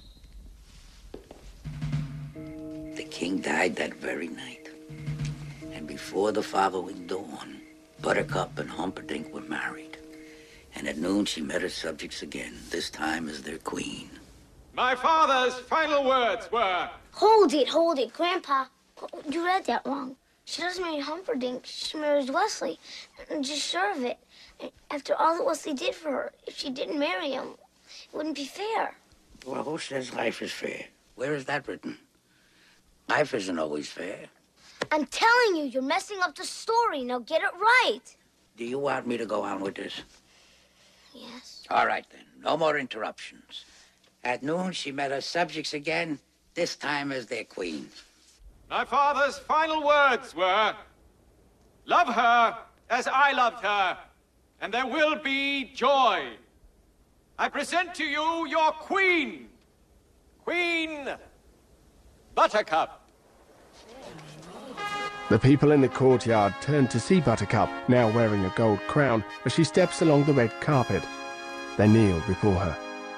The king died that very night. And before the following dawn, Buttercup and Humperdinck were married. And at noon she met her subjects again, this time as their queen. My father's final words were... Hold it, hold it, Grandpa. You read that wrong. She doesn't marry Humperdinck, she marries Wesley. I'm just sure of it. After all that Wesley did for her, if she didn't marry him, it wouldn't be fair. Well, who says life is fair? Where is that written? Life isn't always fair. I'm telling you, you're messing up the story. Now get it right. Do you want me to go on with this? Yes. All right, then. No more interruptions. At noon, she met her subjects again, this time as their queen. My father's final words were, love her as I loved her, and there will be joy. I present to you your queen, Queen Buttercup. The people in the courtyard turn to see Buttercup, now wearing a gold crown, as she steps along the red carpet. They kneel before her.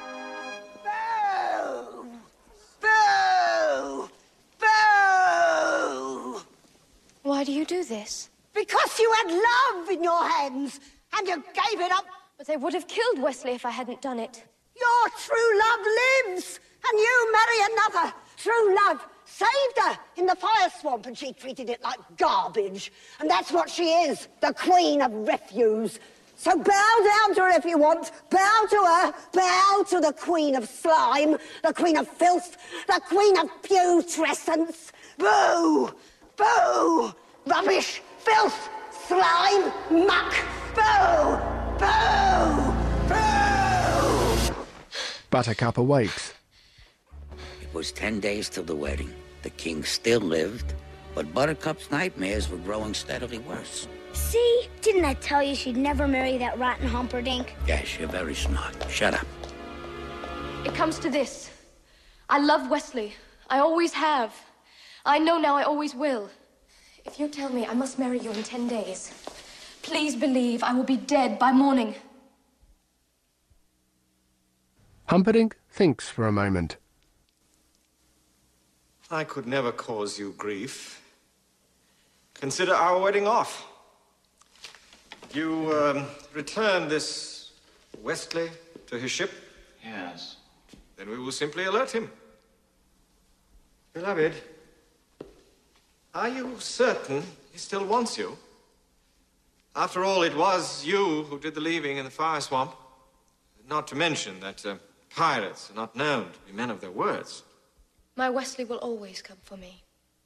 Boo! Boo! Boo! Why do you do this? Because you had love in your hands, and you gave it up. But they would have killed Wesley if I hadn't done it. Your true love lives, and you marry another. True love saved her in the fire swamp, and she treated it like garbage. And that's what she is, the queen of refuse. So bow down to her if you want. Bow to her. Bow to the queen of slime, the queen of filth, the queen of putrescence. Boo! Boo! Rubbish, filth, slime, muck. Boo! Boo! Boo! Buttercup awakes. It was ten days till the wedding. The king still lived, but Buttercup's nightmares were growing steadily worse. See? Didn't I tell you she'd never marry that rotten Humperdinck? Yes, you're very smart. Shut up. It comes to this. I love Wesley. I always have. I know now I always will. If you tell me I must marry you in ten days, please believe I will be dead by morning. Humperdinck thinks for a moment. I could never cause you grief. Consider our wedding off. You um, return this Wesley to his ship? Yes. Then we will simply alert him. Beloved, are you certain he still wants you? After all, it was you who did the leaving in the fire swamp. Not to mention that uh, pirates are not known to be men of their words. My Wesley will always come for me.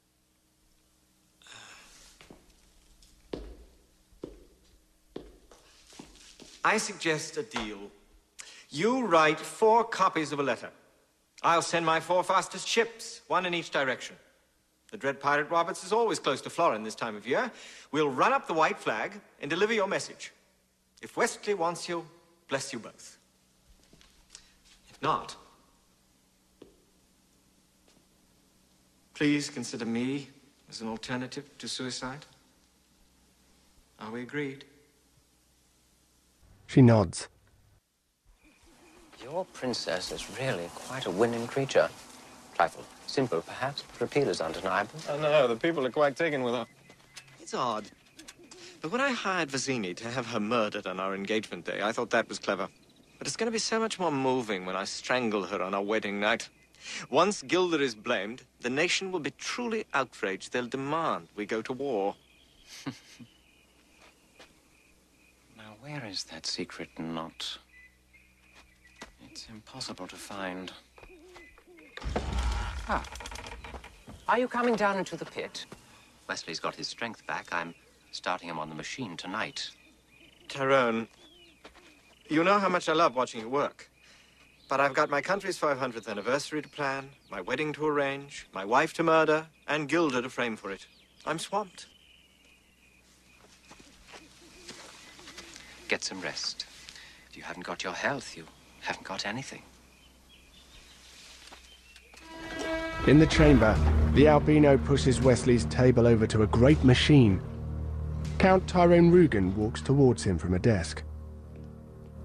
I suggest a deal. You write four copies of a letter. I'll send my four fastest ships, one in each direction. The dread pirate Roberts is always close to Florin this time of year. We'll run up the white flag and deliver your message. If Wesley wants you, bless you both. If not, please consider me as an alternative to suicide. Are we agreed? She nods. Your princess is really quite a winning creature. Trifle simple, perhaps, but her appeal is undeniable. I know, the people are quite taken with her. It's odd. But when I hired Vizzini to have her murdered on our engagement day, I thought that was clever. But it's going to be so much more moving when I strangle her on our wedding night. Once Gilder is blamed, the nation will be truly outraged. They'll demand we go to war. Now, where is that secret knot? It's impossible to find. Ah. Are you coming down into the pit? Wesley's got his strength back. I'm starting him on the machine tonight. Tyrone, you know how much I love watching you work. But I've got my country's five hundredth anniversary to plan, my wedding to arrange, my wife to murder, and Gilder to frame for it. I'm swamped. Get some rest. If you haven't got your health, you haven't got anything. In the chamber, the albino pushes Wesley's table over to a great machine. Count Tyrone Rugen walks towards him from a desk.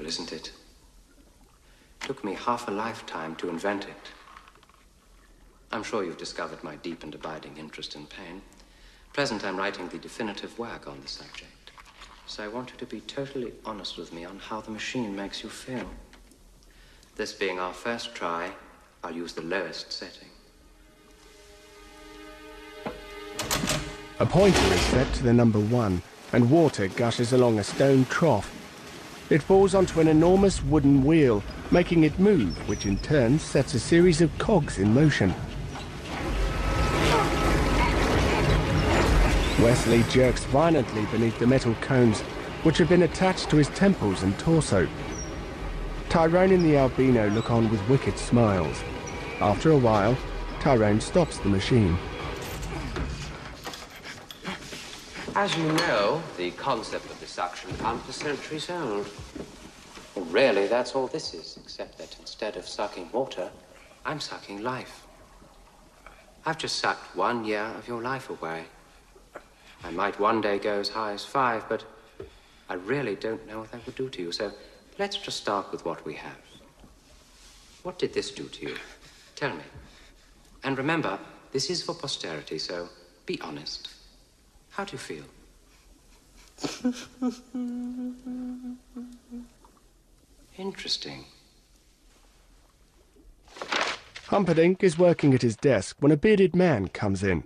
isn't it? Took me half a lifetime to invent it. I'm sure you've discovered my deep and abiding interest in pain. Present, I'm writing the definitive work on the subject. So I want you to be totally honest with me on how the machine makes you feel. This being our first try, I'll use the lowest setting. A pointer is set to the number one, and water gushes along a stone trough. It falls onto an enormous wooden wheel, making it move, which in turn sets a series of cogs in motion. Wesley jerks violently beneath the metal cones, which have been attached to his temples and torso. Tyrone and the albino look on with wicked smiles. After a while, Tyrone stops the machine. As you know, the concept of the suction pump is centuries old. Well, really, that's all this is, except that instead of sucking water, I'm sucking life. I've just sucked one year of your life away. I might one day go as high as five, but I really don't know what that would do to you, so let's just start with what we have. What did this do to you? Tell me. And remember, this is for posterity, so be honest. How do you feel? Interesting. Humperdinck is working at his desk when a bearded man comes in.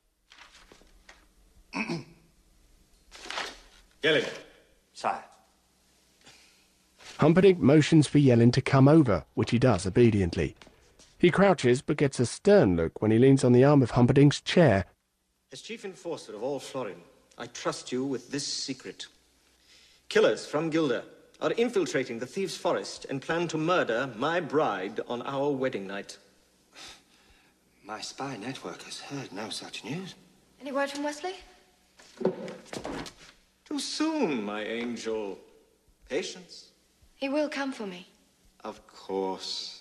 Yellin. Sire. Humperdinck motions for Yellin to come over, which he does obediently. He crouches but gets a stern look when he leans on the arm of Humperdinck's chair. As chief enforcer of all Florin, I trust you with this secret. Killers from Gilda are infiltrating the Thieves' Forest and plan to murder my bride on our wedding night. My spy network has heard no such news. Any word from Wesley? Too soon, my angel. Patience. He will come for me. Of course.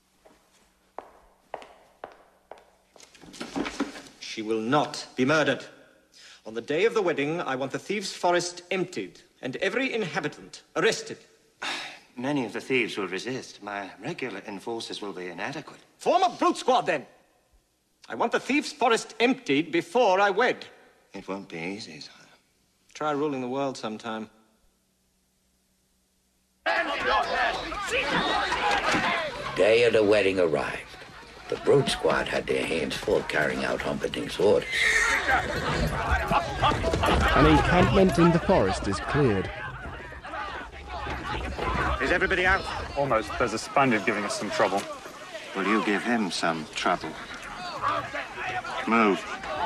She will not be murdered. On the day of the wedding, I want the Thieves' Forest emptied and every inhabitant arrested. Many of the thieves will resist. My regular enforcers will be inadequate. Form a brute squad, then. I want the Thieves' Forest emptied before I wed. It won't be easy, sire. Try ruling the world sometime. Day of the wedding arrived. The brute squad had their hands full carrying out Humperdinck's orders. An encampment in the forest is cleared. Is everybody out? Almost. There's a Spaniard giving us some trouble. Will you give him some trouble? Move.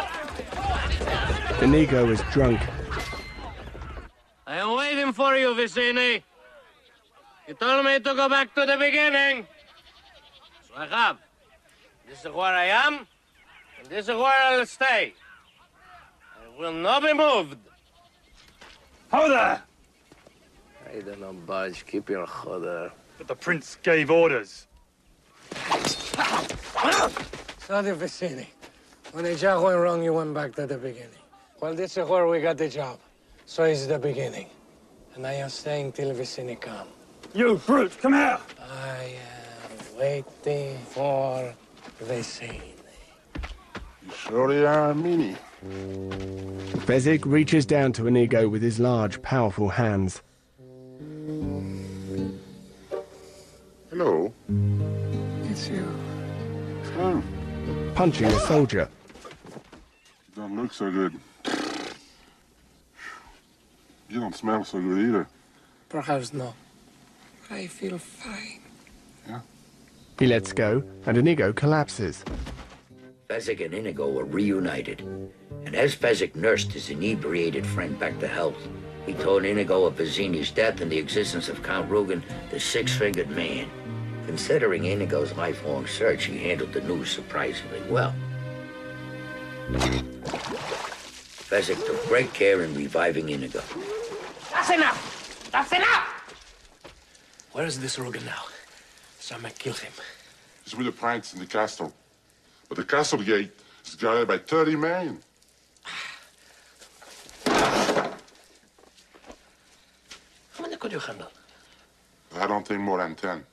Inigo is drunk. I am waiting for you, Vicini. You told me to go back to the beginning. So I have. This is where I am, and this is where I'll stay. I will not be moved. Ho there! I don't know, budge. Keep your choder. But the prince gave orders. Sorry, Vicini. When the job went wrong, you went back to the beginning. Well, this is where we got the job. So it's the beginning. And I am staying till Vicini come. You brute, come here! I am waiting for Vicini. You surely are a meanie. Fezzik reaches down to Inigo with his large, powerful hands. Hello. It's you. Oh. Punching a soldier. You don't look so good. You don't smell so good either. Perhaps not. I feel fine. Yeah? He lets go, and Inigo collapses. Fezzik and Inigo were reunited, and as Fezzik nursed his inebriated friend back to health, he told Inigo of Vizzini's death and the existence of Count Rugen, the Six-Fingered Man. Considering Inigo's lifelong search, he handled the news surprisingly well. Fezzik took great care in reviving Inigo. That's enough! That's enough! Where is this Rugen now? Someone killed him. He's with the prince in the castle. But the castle gate is guarded by thirty men. How many could you handle? I don't think more than ten.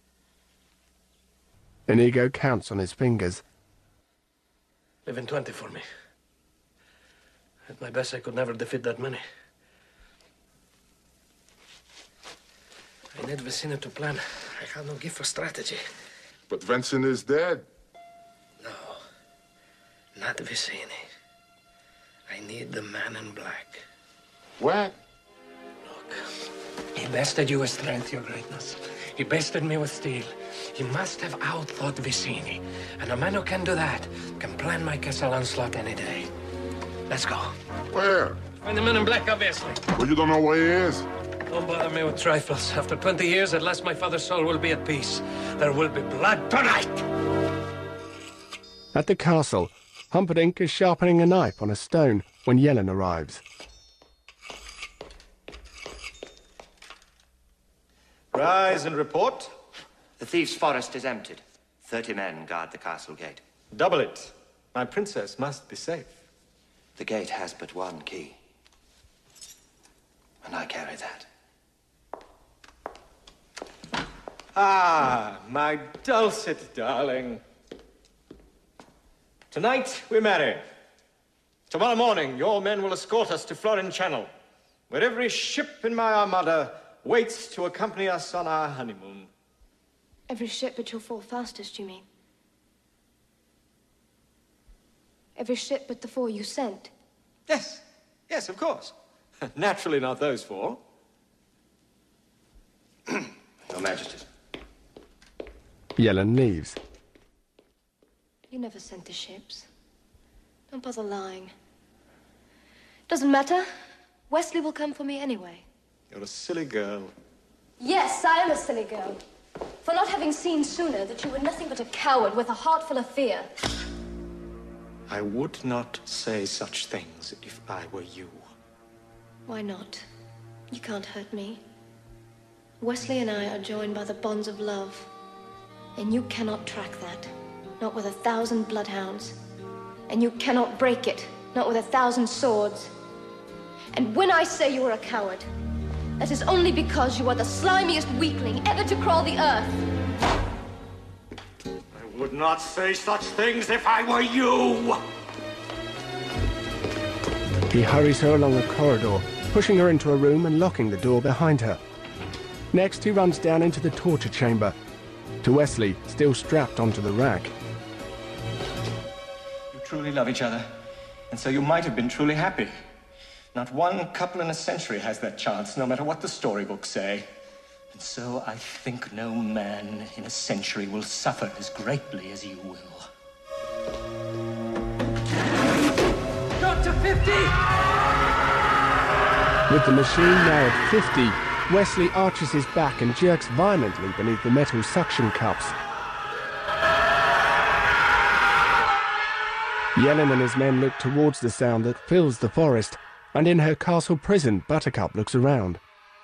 Inigo counts on his fingers. Leaving twenty for me. At my best, I could never defeat that many. I need Vicini to plan. I have no gift for strategy. But Vincent is dead. No, not Vicini. I need the man in black. What? He bested you with strength, your greatness. He bested me with steel. He must have outthought Vicini. And a man who can do that can plan my castle onslaught any day. Let's go. Where? Find the man in black, obviously. Well, you don't know where he is. Don't bother me with trifles. After twenty years, at last my father's soul will be at peace. There will be blood tonight! At the castle, Humperdinck is sharpening a knife on a stone when Yellen arrives. Rise and report. The thieves' forest is emptied. Thirty men guard the castle gate. Double it. My princess must be safe. The gate has but one key. And I carry that. Ah, my Dulcet darling. Tonight we marry. Tomorrow morning your men will escort us to Florin Channel, where every ship in my armada waits to accompany us on our honeymoon. Every ship but your four fastest, you mean? Every ship but the four you sent? Yes, yes, of course. Naturally not those four. Your Majesty. Yellen leaves. You never sent the ships. Don't bother lying. Doesn't matter. Wesley will come for me anyway. You're a silly girl. Yes, I am a silly girl. For not having seen sooner that you were nothing but a coward with a heart full of fear. I would not say such things if I were you. Why not? You can't hurt me. Wesley and I are joined by the bonds of love. And you cannot track that. Not with a thousand bloodhounds. And you cannot break it. Not with a thousand swords. And when I say you are a coward, that is only because you are the slimiest weakling ever to crawl the earth. I would not say such things if I were you! He hurries her along a corridor, pushing her into a room and locking the door behind her. Next, he runs down into the torture chamber, to Wesley, still strapped onto the rack. You truly love each other, and so you might have been truly happy. Not one couple in a century has that chance, no matter what the storybooks say. And so I think no man in a century will suffer as greatly as you will. Got to fifty! With the machine now at fifty, Wesley arches his back and jerks violently beneath the metal suction cups. Yellen and his men look towards the sound that fills the forest, and in her castle prison, Buttercup looks around.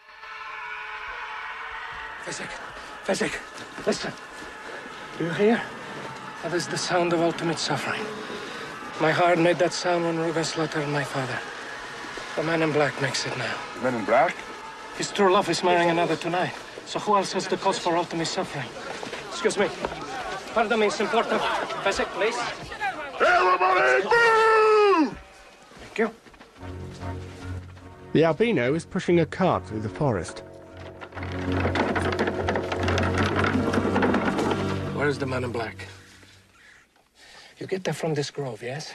Fezzik, Fezzik, listen. Do you hear? That is the sound of ultimate suffering. My heart made that sound when Ruben slaughtered my father. The man in black makes it now. The man in black? His true love is marrying another tonight. So who else has the cause for ultimate suffering? Excuse me. Pardon me, it's important. Fezzik, please. Everybody, boo! Thank you. The albino is pushing a cart through the forest. Where's the man in black? You get that from this grove, yes?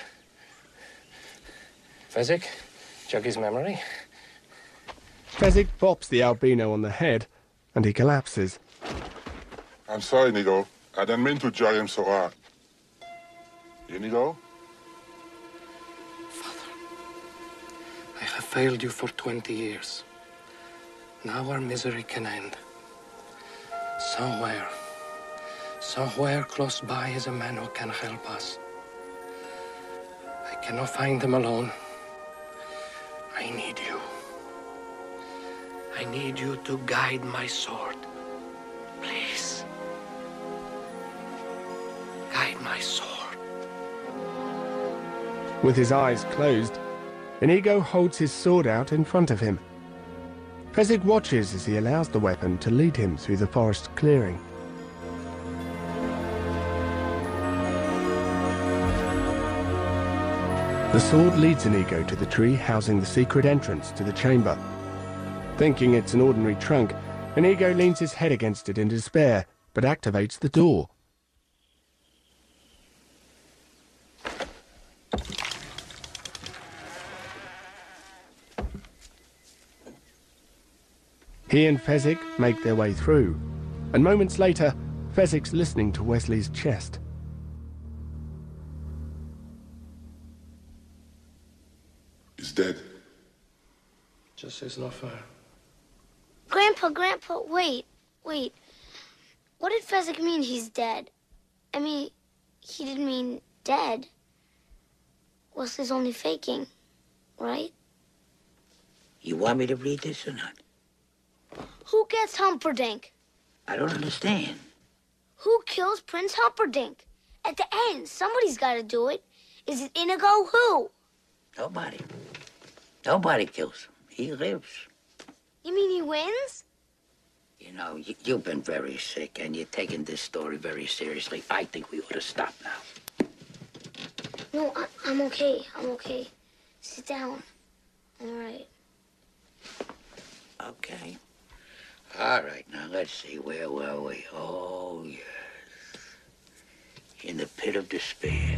Fezzik, jog his memory. Fezzik bops the albino on the head, and he collapses. I'm sorry, Inigo. I didn't mean to jog him so hard. Inigo? I have failed you for twenty years. Now our misery can end. Somewhere, somewhere close by is a man who can help us. I cannot find him alone. I need you. I need you to guide my sword. Please. Guide my sword. With his eyes closed, Inigo holds his sword out in front of him. Fezzik watches as he allows the weapon to lead him through the forest clearing. The sword leads Inigo to the tree housing the secret entrance to the chamber. Thinking it's an ordinary trunk, Inigo leans his head against it in despair, but activates the door. He and Fezzik make their way through, and moments later, Fezzik's listening to Wesley's chest. He's dead. Just says no fair. Grandpa, Grandpa, wait, wait. What did Fezzik mean he's dead? I mean, he didn't mean dead. Wesley's only faking, right? You want me to read this or not? Who gets Humperdinck? I don't understand. Who kills Prince Humperdinck? At the end, somebody's got to do it. Is it Inigo? Who? Nobody. Nobody kills him. He lives. You mean he wins? You know, you, you've been very sick, and you're taking this story very seriously. I think we ought to stop now. No, I, I'm okay. I'm okay. Sit down. All right. Okay. All right, now let's see. Where were we? Oh, yes. In the pit of despair.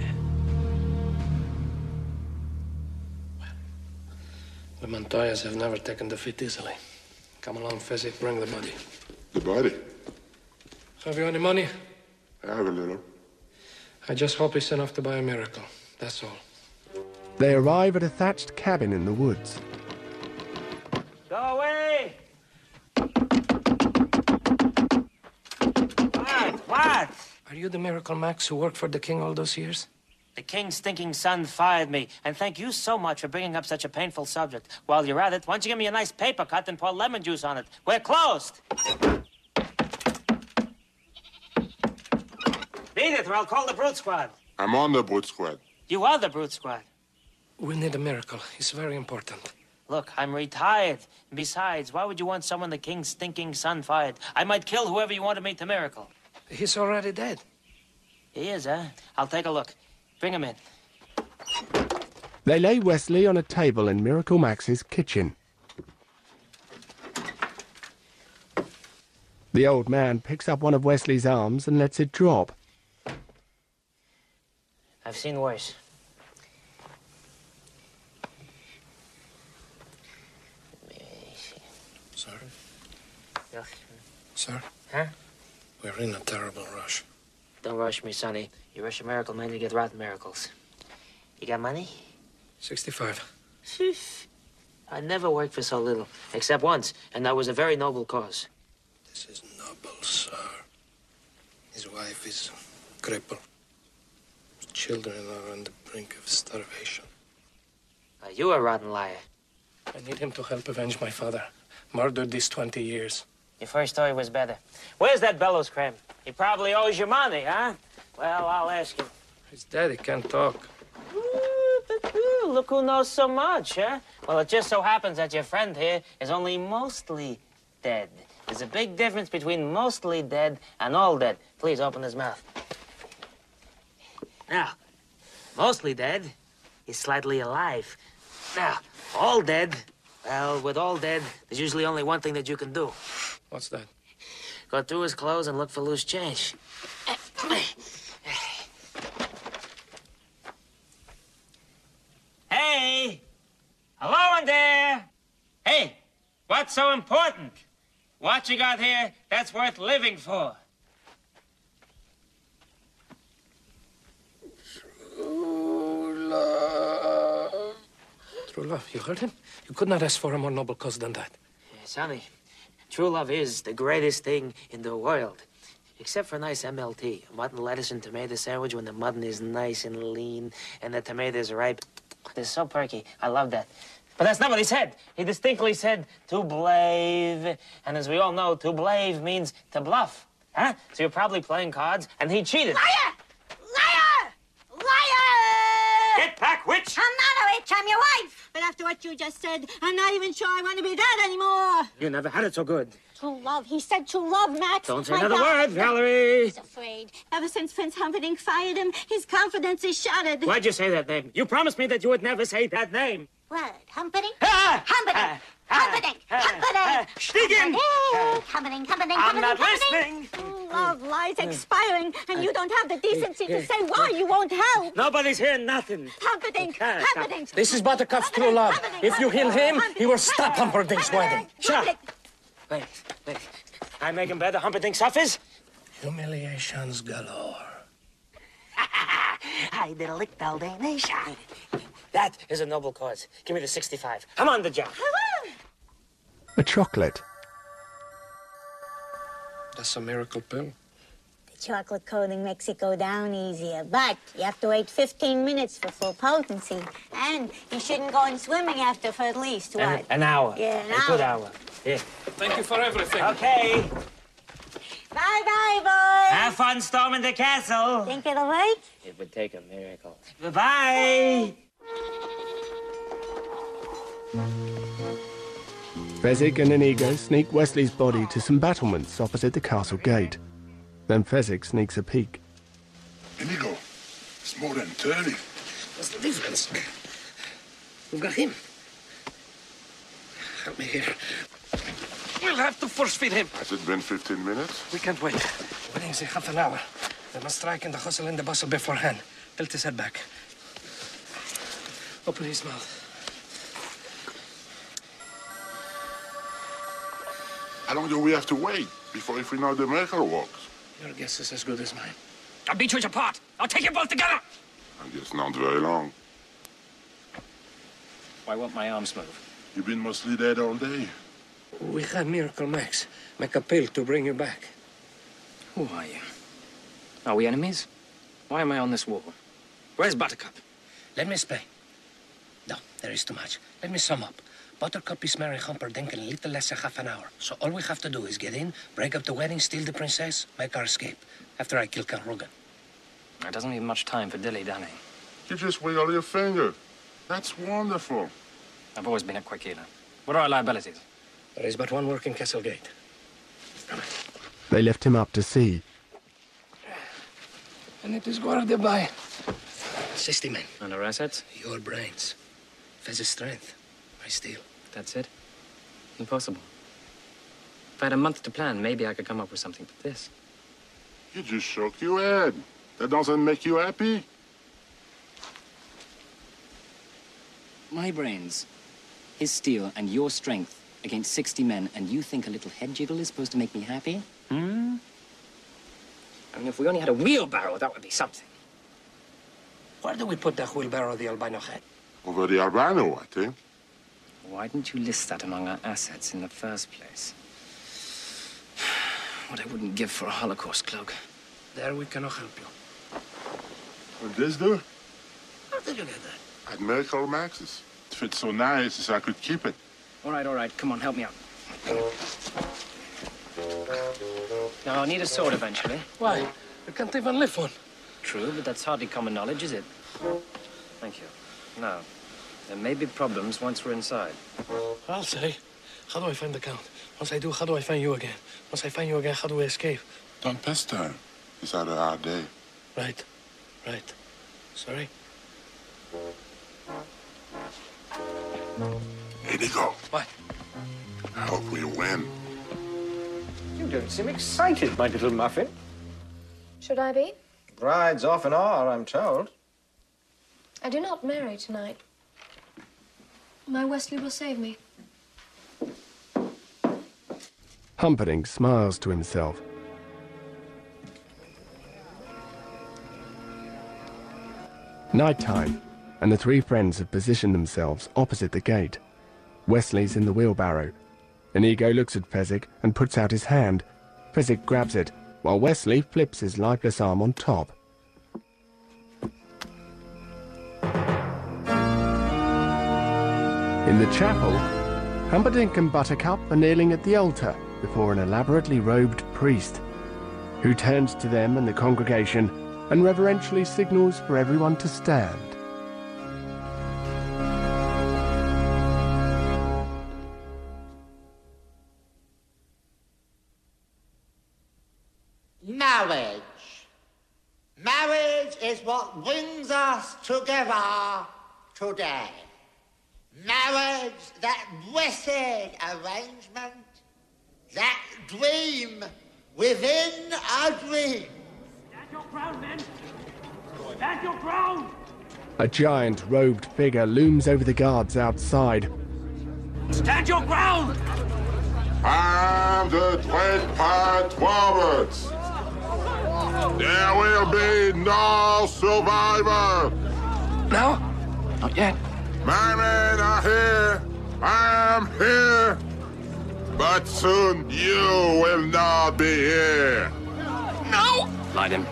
The Montoyas have never taken defeat easily. Come along, Fezzik, bring the body. The body? Have you any money? I have a little. I just hope it's enough to buy a miracle. That's all. They arrive at a thatched cabin in the woods. Go away! What? What? Are you the Miracle Max who worked for the king all those years? The king's stinking son fired me, and thank you so much for bringing up such a painful subject. While you're at it, why don't you give me a nice paper cut and pour lemon juice on it? We're closed! Beat it, or I'll call the Brute Squad. I'm on the Brute Squad. You are the Brute Squad. We need a miracle. It's very important. Look, I'm retired. Besides, why would you want someone the king's stinking son fired? I might kill whoever you wanted me to miracle. He's already dead. He is, huh? I'll take a look. Bring him in. They lay Wesley on a table in Miracle Max's kitchen. The old man picks up one of Wesley's arms and lets it drop. I've seen worse. Sir? Yeah. Sir? Huh? We're in a terrible rush. Don't rush me, Sonny. You rush a miracle, man, you get rotten miracles. You got money? Sixty-five. Sheesh. I never worked for so little, except once, and that was a very noble cause. This is noble, sir. His wife is crippled. His children are on the brink of starvation. Are you a rotten liar? I need him to help avenge my father. Murdered these twenty years. Your first story was better. Where's that bellows creme? He probably owes you money, huh? Well, I'll ask him. His daddy can't talk. Ooh, but, ooh, look who knows so much, huh? Well, it just so happens that your friend here is only mostly dead. There's a big difference between mostly dead and all dead. Please open his mouth. Now, mostly dead is slightly alive. Now, all dead, well, with all dead, there's usually only one thing that you can do. What's that? Go through his clothes and look for loose change. Hey! Hello in there! Hey, what's so important? What you got here that's worth living for? True love. True love, you heard him? You could not ask for a more noble cause than that. Yeah, Sonny, true love is the greatest thing in the world. Except for a nice M L T, a mutton, lettuce, and tomato sandwich when the mutton is nice and lean and the tomatoes ripe. They're so perky. I love that. But that's not what he said. He distinctly said to blave. And as we all know, to blave means to bluff. Huh? So you're probably playing cards, and he cheated. Liar! Liar! Liar! Get back, witch! I'm not a witch. I'm your wife. But after what you just said. I'm not even sure I want to be that anymore. You never had it so good. True love. He said true love, Max. Don't say My another God. word, Valerie. He's afraid. Ever since Prince Humperdinck fired him, his confidence is shattered. Why'd you say that name? You promised me that you would never say that name. What? Humperdinck? Ah! Humperdinck! Humperdinck! Humperdinck! Stiegen! Humperdinck! Humperdinck! I'm not Humperdinck! listening. Love lies expiring, and you don't have the decency to say why you won't help. Nobody's hearing nothing. Humperdinck! Humperdinck! This is Buttercup's true love. If you heal him, he will stop Humperdinck's wedding. Shut up. Wait, wait. I make him better, Humperdinck suffers? Humiliations galore. I did a lick Daldanation. That is a noble cause. Give me the sixty-five. I'm on the job. A chocolate. That's a miracle pill. The chocolate coating makes it go down easier, but you have to wait fifteen minutes for full potency. And you shouldn't go in swimming after for at least, what? An, an hour. Yeah, an a hour. good hour. Yeah. Thank you for everything. Okay. Bye-bye, boys. Have fun storming the castle. Think it'll work? It would take a miracle. Bye-bye. Fezzik and Inigo sneak Wesley's body to some battlements opposite the castle gate. Then Fezzik sneaks a peek. Inigo, it's more than thirty. What's the difference? We've got him. Help me here. We'll have to force feed him. Has it been fifteen minutes? We can't wait. Wedding's in half an hour. We must strike in the hustle and the bustle beforehand. Tilt his head back. Open his mouth. How long do we have to wait before if we know the miracle works? Your guess is as good as mine. I'll beat you apart. I'll take you both together. I guess not very long. Why won't my arms move? You've been mostly dead all day. We have Miracle Max make a pill to bring you back. Who are you? Are we enemies? Why am I on this wall? Where's Buttercup? Let me explain. No, there is too much. Let me sum up. Buttercup is marrying Humperdinck in a little less than half an hour. So all we have to do is get in, break up the wedding, steal the princess, make our escape. After I kill Count Rugen. There doesn't leave much time for dilly-dallying. You just wiggle your finger. That's wonderful. I've always been a quick healer. What are our liabilities? There is but one working castle gate. Come on. They lift him up to sea. And it is guarded by sixty men. And our assets? Your brains. Fez's strength. My steel. That's it? Impossible. If I had a month to plan, maybe I could come up with something but this. You just shook your head. That doesn't make you happy? My brains, his steel, and your strength against sixty men, and you think a little head jiggle is supposed to make me happy? Hmm? I mean, if we only had a wheelbarrow, that would be something. Where do we put that wheelbarrow of the albino head? Over the albino, I think. Why didn't you list that among our assets in the first place? What I wouldn't give for a Holocaust cloak. There we cannot help you. What this do? How did you get that? At Miracle Max's. It fits so nice as I could keep it. All right, all right. Come on, help me out. Now, I'll need a sword eventually. Why? We can't even lift one. True, but that's hardly common knowledge, is it? Thank you. Now, there may be problems once we're inside. I'll say. How do I find the Count? Once I do, how do I find you again? Once I find you again, how do we escape? Don't pester him. He's had a hard day. Right. Right. Sorry. Inigo. What? I hope we win. You don't seem excited, my little muffin. Should I be? Brides often are, I'm told. I do not marry tonight. My Wesley will save me. Humperdinck smiles to himself. Nighttime, and the three friends have positioned themselves opposite the gate. Wesley's in the wheelbarrow. Inigo looks at Fezzik and puts out his hand. Fezzik grabs it, while Wesley flips his lifeless arm on top. In the chapel, Humperdinck and Buttercup are kneeling at the altar before an elaborately robed priest, who turns to them and the congregation and reverentially signals for everyone to stand. is what brings us together today. Marriage, that blessed arrangement, that dream within a dream. Stand your ground, men! Stand your ground! A giant robed figure looms over the guards outside. Stand your ground! I'm the Dread Pirate Roberts. There will be no survivor. No, not yet. My men are here. I am here. But soon you will not be here. No! Light him.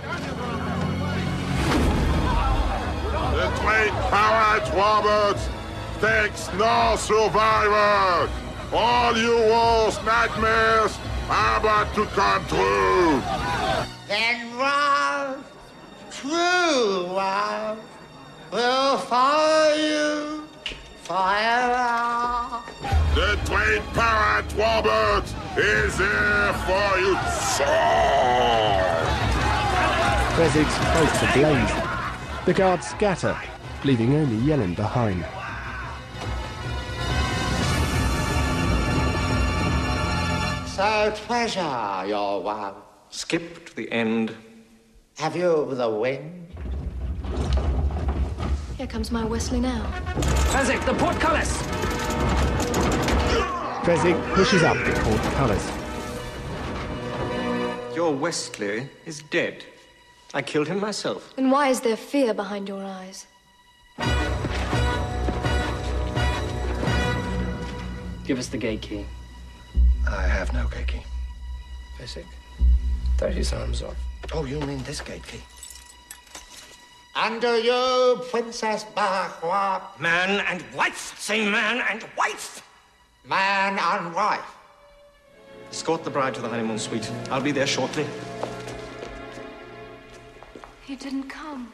The Dread Pirate Roberts takes no survivor. All you worst nightmares are about to come true. Then love, true love, will follow you forever. The Dread Pirate Roberts is here for you, sir. Fezzik's boats ablaze. The guards scatter, leaving only Yellen behind. So treasure your love. Skip to the end. Have you the wind? Here comes my Wesley now. Fezzik, the portcullis! Fezzik pushes up the portcullis. Your Wesley is dead. I killed him myself. Then why is there fear behind your eyes? Give us the gate key. I have no gate key. Fezzik, thirty his arms off. Oh, you mean this gate key? Under you, Princess Barrois. Man and wife! Say man and wife! Man and wife. Escort the bride to the honeymoon suite. I'll be there shortly. He didn't come.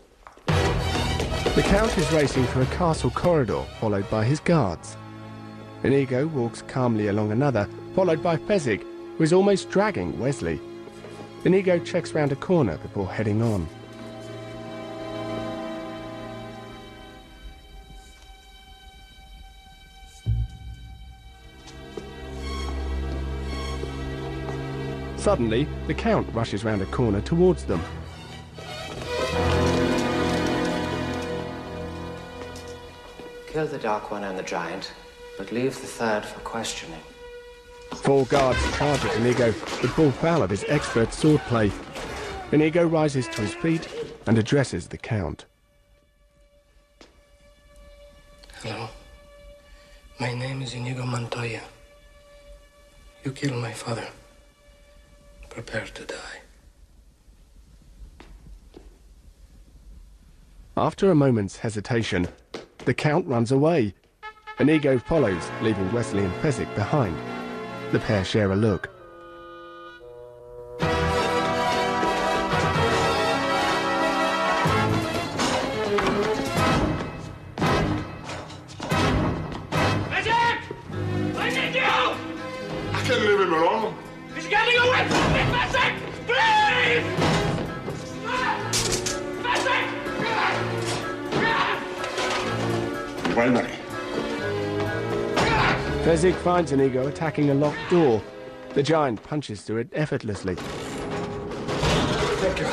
The Count is racing through a castle corridor, followed by his guards. Inigo walks calmly along another, followed by Fezzik, who is almost dragging Wesley. Inigo checks round a corner before heading on. Suddenly, the Count rushes round a corner towards them. Kill the Dark One and the Giant, but leave the third for questioning. Four guards charge at Inigo, but fall foul of his expert swordplay. Inigo rises to his feet and addresses the Count. Hello. My name is Inigo Montoya. You killed my father. Prepare to die. After a moment's hesitation, the Count runs away. Inigo follows, leaving Wesley and Fezzik behind. The pair share a look. Fezzik! I need you! I can leave him alone. He's getting away from me, Fezzik! Please! Fezzik! Finally. Fezzik finds Inigo attacking a locked door. The giant punches through it effortlessly. Thank you.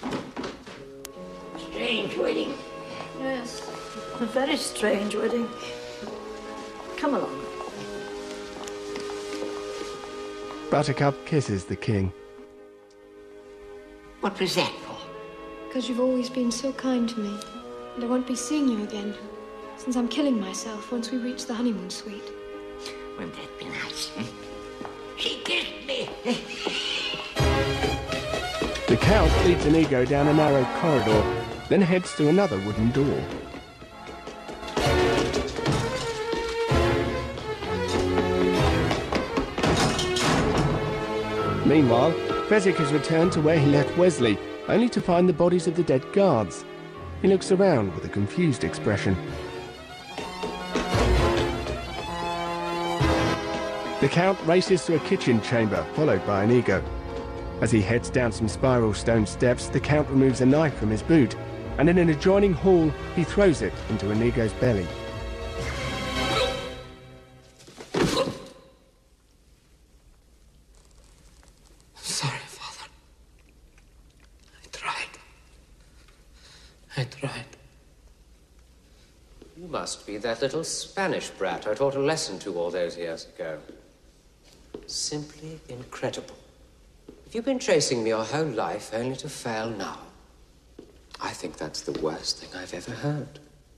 Strange wedding. Yes, a very strange wedding. Come along. Buttercup kisses the king. What was that for? Because you've always been so kind to me. And I won't be seeing you again. Since I'm killing myself once we reach the honeymoon suite. Wouldn't that be nice? Hmm? She kissed me. The Count leads Inigo down a narrow corridor, then heads to another wooden door. Meanwhile, Fezzik has returned to where he left Wesley, only to find the bodies of the dead guards. He looks around with a confused expression. The Count races to a kitchen chamber, followed by Inigo. As he heads down some spiral stone steps, the Count removes a knife from his boot, and in an adjoining hall, he throws it into Inigo's belly. Sorry, Father. I tried. I tried. You must be that little Spanish brat I taught a lesson to all those years ago. Simply incredible. Have you been chasing me your whole life only to fail now? I think that's the worst thing I've ever heard.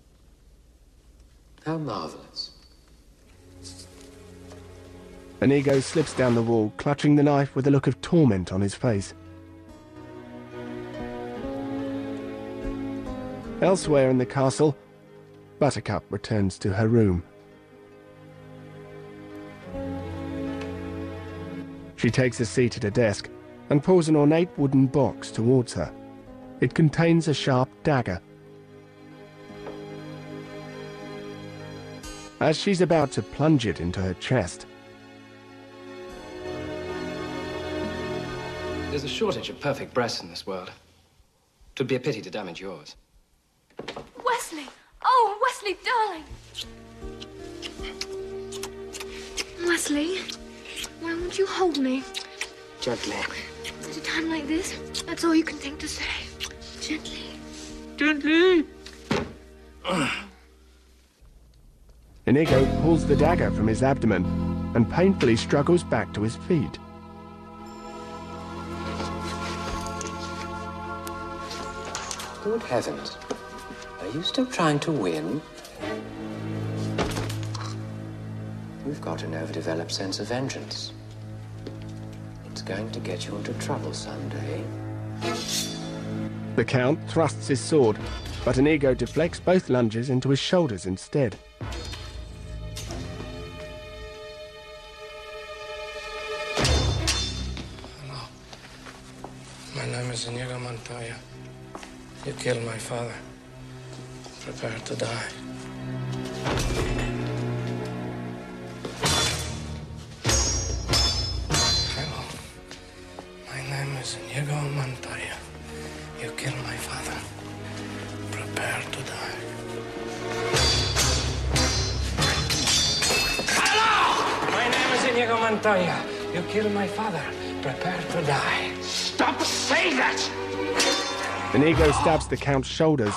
How marvelous. Inigo slips down the wall, clutching the knife with a look of torment on his face. Elsewhere in the castle, Buttercup returns to her room. She takes a seat at a desk and pulls an ornate wooden box towards her. It contains a sharp dagger. As she's about to plunge it into her chest, There's a shortage of perfect breasts in this world. It would be a pity to damage yours. Wesley! Oh, Wesley, darling! Wesley, why won't you hold me? Gently. At a time like this, that's all you can think to say. Gently. Gently. Inigo pulls the dagger from his abdomen and painfully struggles back to his feet. Good heavens. Are you still trying to win? You've got an overdeveloped sense of vengeance. It's going to get you into trouble someday. The Count thrusts his sword, but Inigo deflects both lunges into his shoulders instead. Hello. My name is Inigo Montoya. You killed my father. Prepare to die. Hello. My name is Inigo Montoya. You killed my father. Prepare to die. Hello! My name is Inigo Montoya. You killed my father. Prepare to die. Stop saying that! Inigo stabs the Count's shoulders.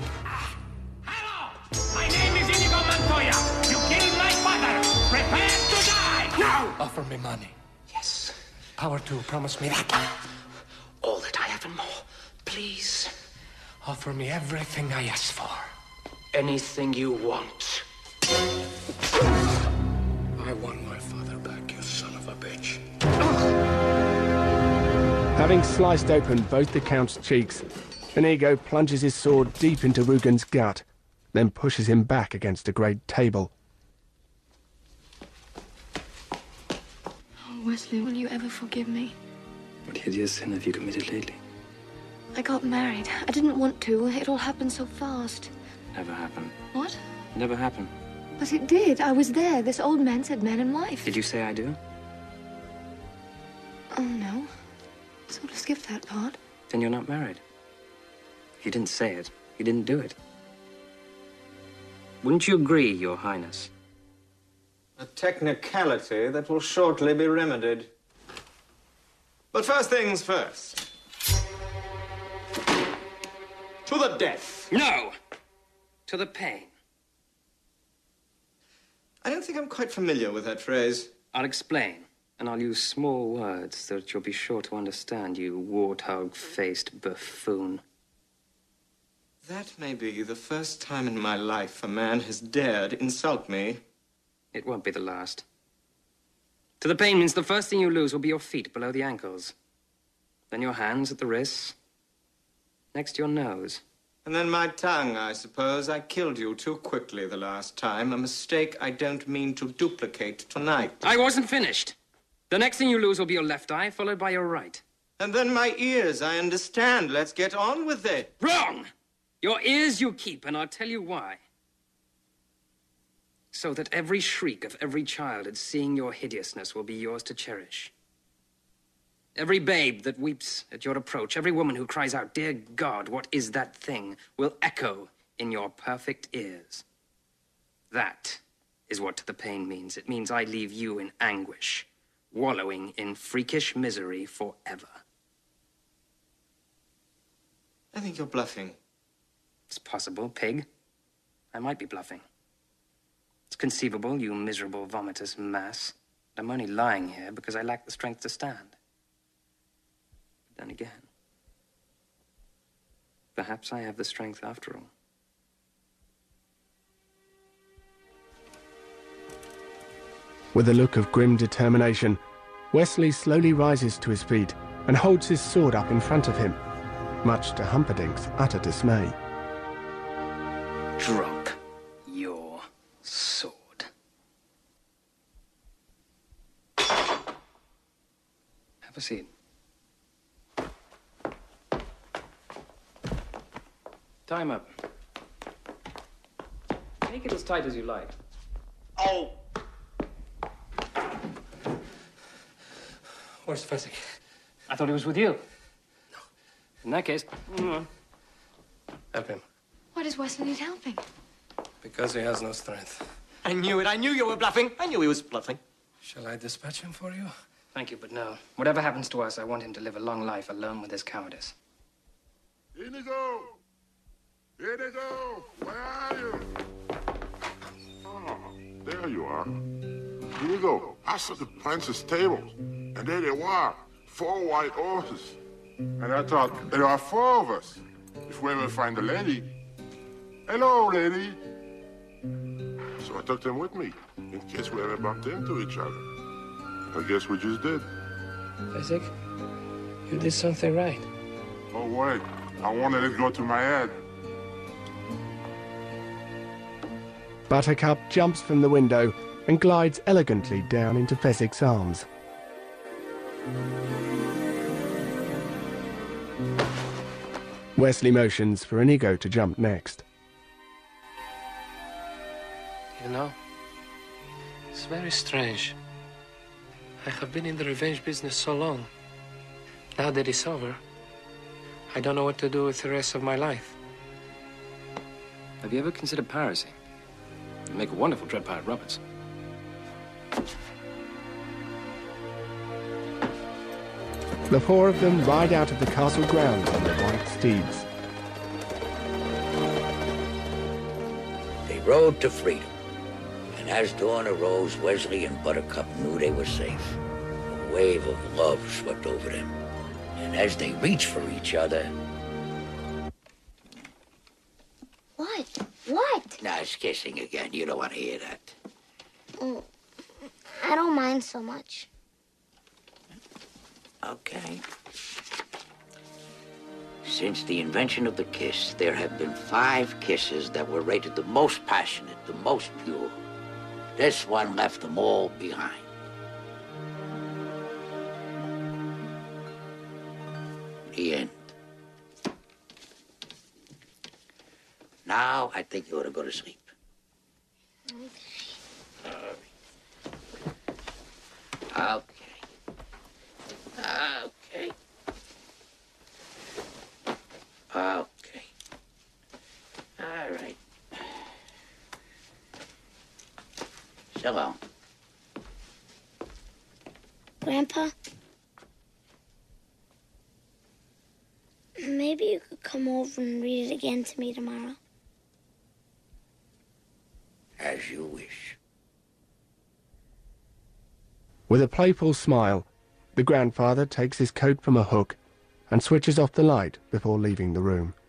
My name is Inigo Montoya. You killed my father. Prepare to die. Now! Offer me money. Yes. Power to promise me that. All that I have and more. Please. Offer me everything I ask for. Anything you want. I want my father back, you son of a bitch. Having sliced open both the Count's cheeks, Inigo plunges his sword deep into Rugen's gut, then pushes him back against a great table. Oh, Wesley, will you ever forgive me? What hideous sin have you committed lately? I got married. I didn't want to. It all happened so fast. Never happened. What? Never happened. But it did. I was there. This old man said man and wife. Did you say I do? Oh, no. Sort of skipped that part. Then you're not married. You didn't say it. You didn't do it. Wouldn't you agree, Your Highness? A technicality that will shortly be remedied. But first things first. To the death. No! To the pain. I don't think I'm quite familiar with that phrase. I'll explain, and I'll use small words so that you'll be sure to understand, you warthog-faced buffoon. That may be the first time in my life a man has dared insult me. It won't be the last. To the pain means the first thing you lose will be your feet below the ankles. Then your hands at the wrists. Next, your nose. And then my tongue, I suppose. I killed you too quickly the last time. A mistake I don't mean to duplicate tonight. I wasn't finished. The next thing you lose will be your left eye, followed by your right. And then my ears, I understand. Let's get on with it. Wrong! Your ears you keep, and I'll tell you why. So that every shriek of every child at seeing your hideousness will be yours to cherish. Every babe that weeps at your approach, every woman who cries out, "Dear God, what is that thing?" will echo in your perfect ears. That is what the pain means. It means I leave you in anguish, wallowing in freakish misery forever. I think you're bluffing. It's possible, pig. I might be bluffing. It's conceivable, you miserable, vomitous mass. But I'm only lying here because I lack the strength to stand. But then again, perhaps I have the strength after all. With a look of grim determination, Wesley slowly rises to his feet and holds his sword up in front of him, much to Humperdinck's utter dismay. Drop your sword. Have a seat. Tie him up. Make it as tight as you like. Oh! Where's Fezzik? I thought he was with you. No. In that case, mm, Help him. Why does Wesley need helping? Because he has no strength. I knew it. I knew you were bluffing. I knew he was bluffing. Shall I dispatch him for you? thank you, but no. Whatever happens to us, I want him to live a long life alone with his cowardice. Inigo! Inigo! Where are you? Oh, there you are. Inigo, I saw the prince's tables, and there they were, four white horses. And I thought, there are four of us. If we ever find a lady. Hello, lady. So I took them with me, in case we ever bumped into each other. I guess we just did. Isaac, you did something right. Oh, wait. I wanted it to go to my head. Buttercup jumps from the window and glides elegantly down into Fezzik's arms. Wesley motions for Inigo to jump next. You know, it's very strange. I have been in the revenge business so long. Now that it's over, I don't know what to do with the rest of my life. Have you ever considered piracy? You'd make a wonderful Dread Pirate Roberts. The four of them ride out of the castle grounds on their white steeds. They rode to freedom. And as dawn arose, Wesley and Buttercup knew they were safe. A wave of love swept over them. And as they reached for each other... What? What? Now it's kissing again. You don't want to hear that. Mm, I don't mind so much. Okay. Since the invention of the kiss, there have been five kisses that were rated the most passionate, the most pure. This one left them all behind. The end. Now, I think you ought to go to sleep. Okay. Okay. Okay. All right. So long. Grandpa? Maybe you could come over and read it again to me tomorrow. As you wish. With a playful smile, the grandfather takes his coat from a hook and switches off the light before leaving the room.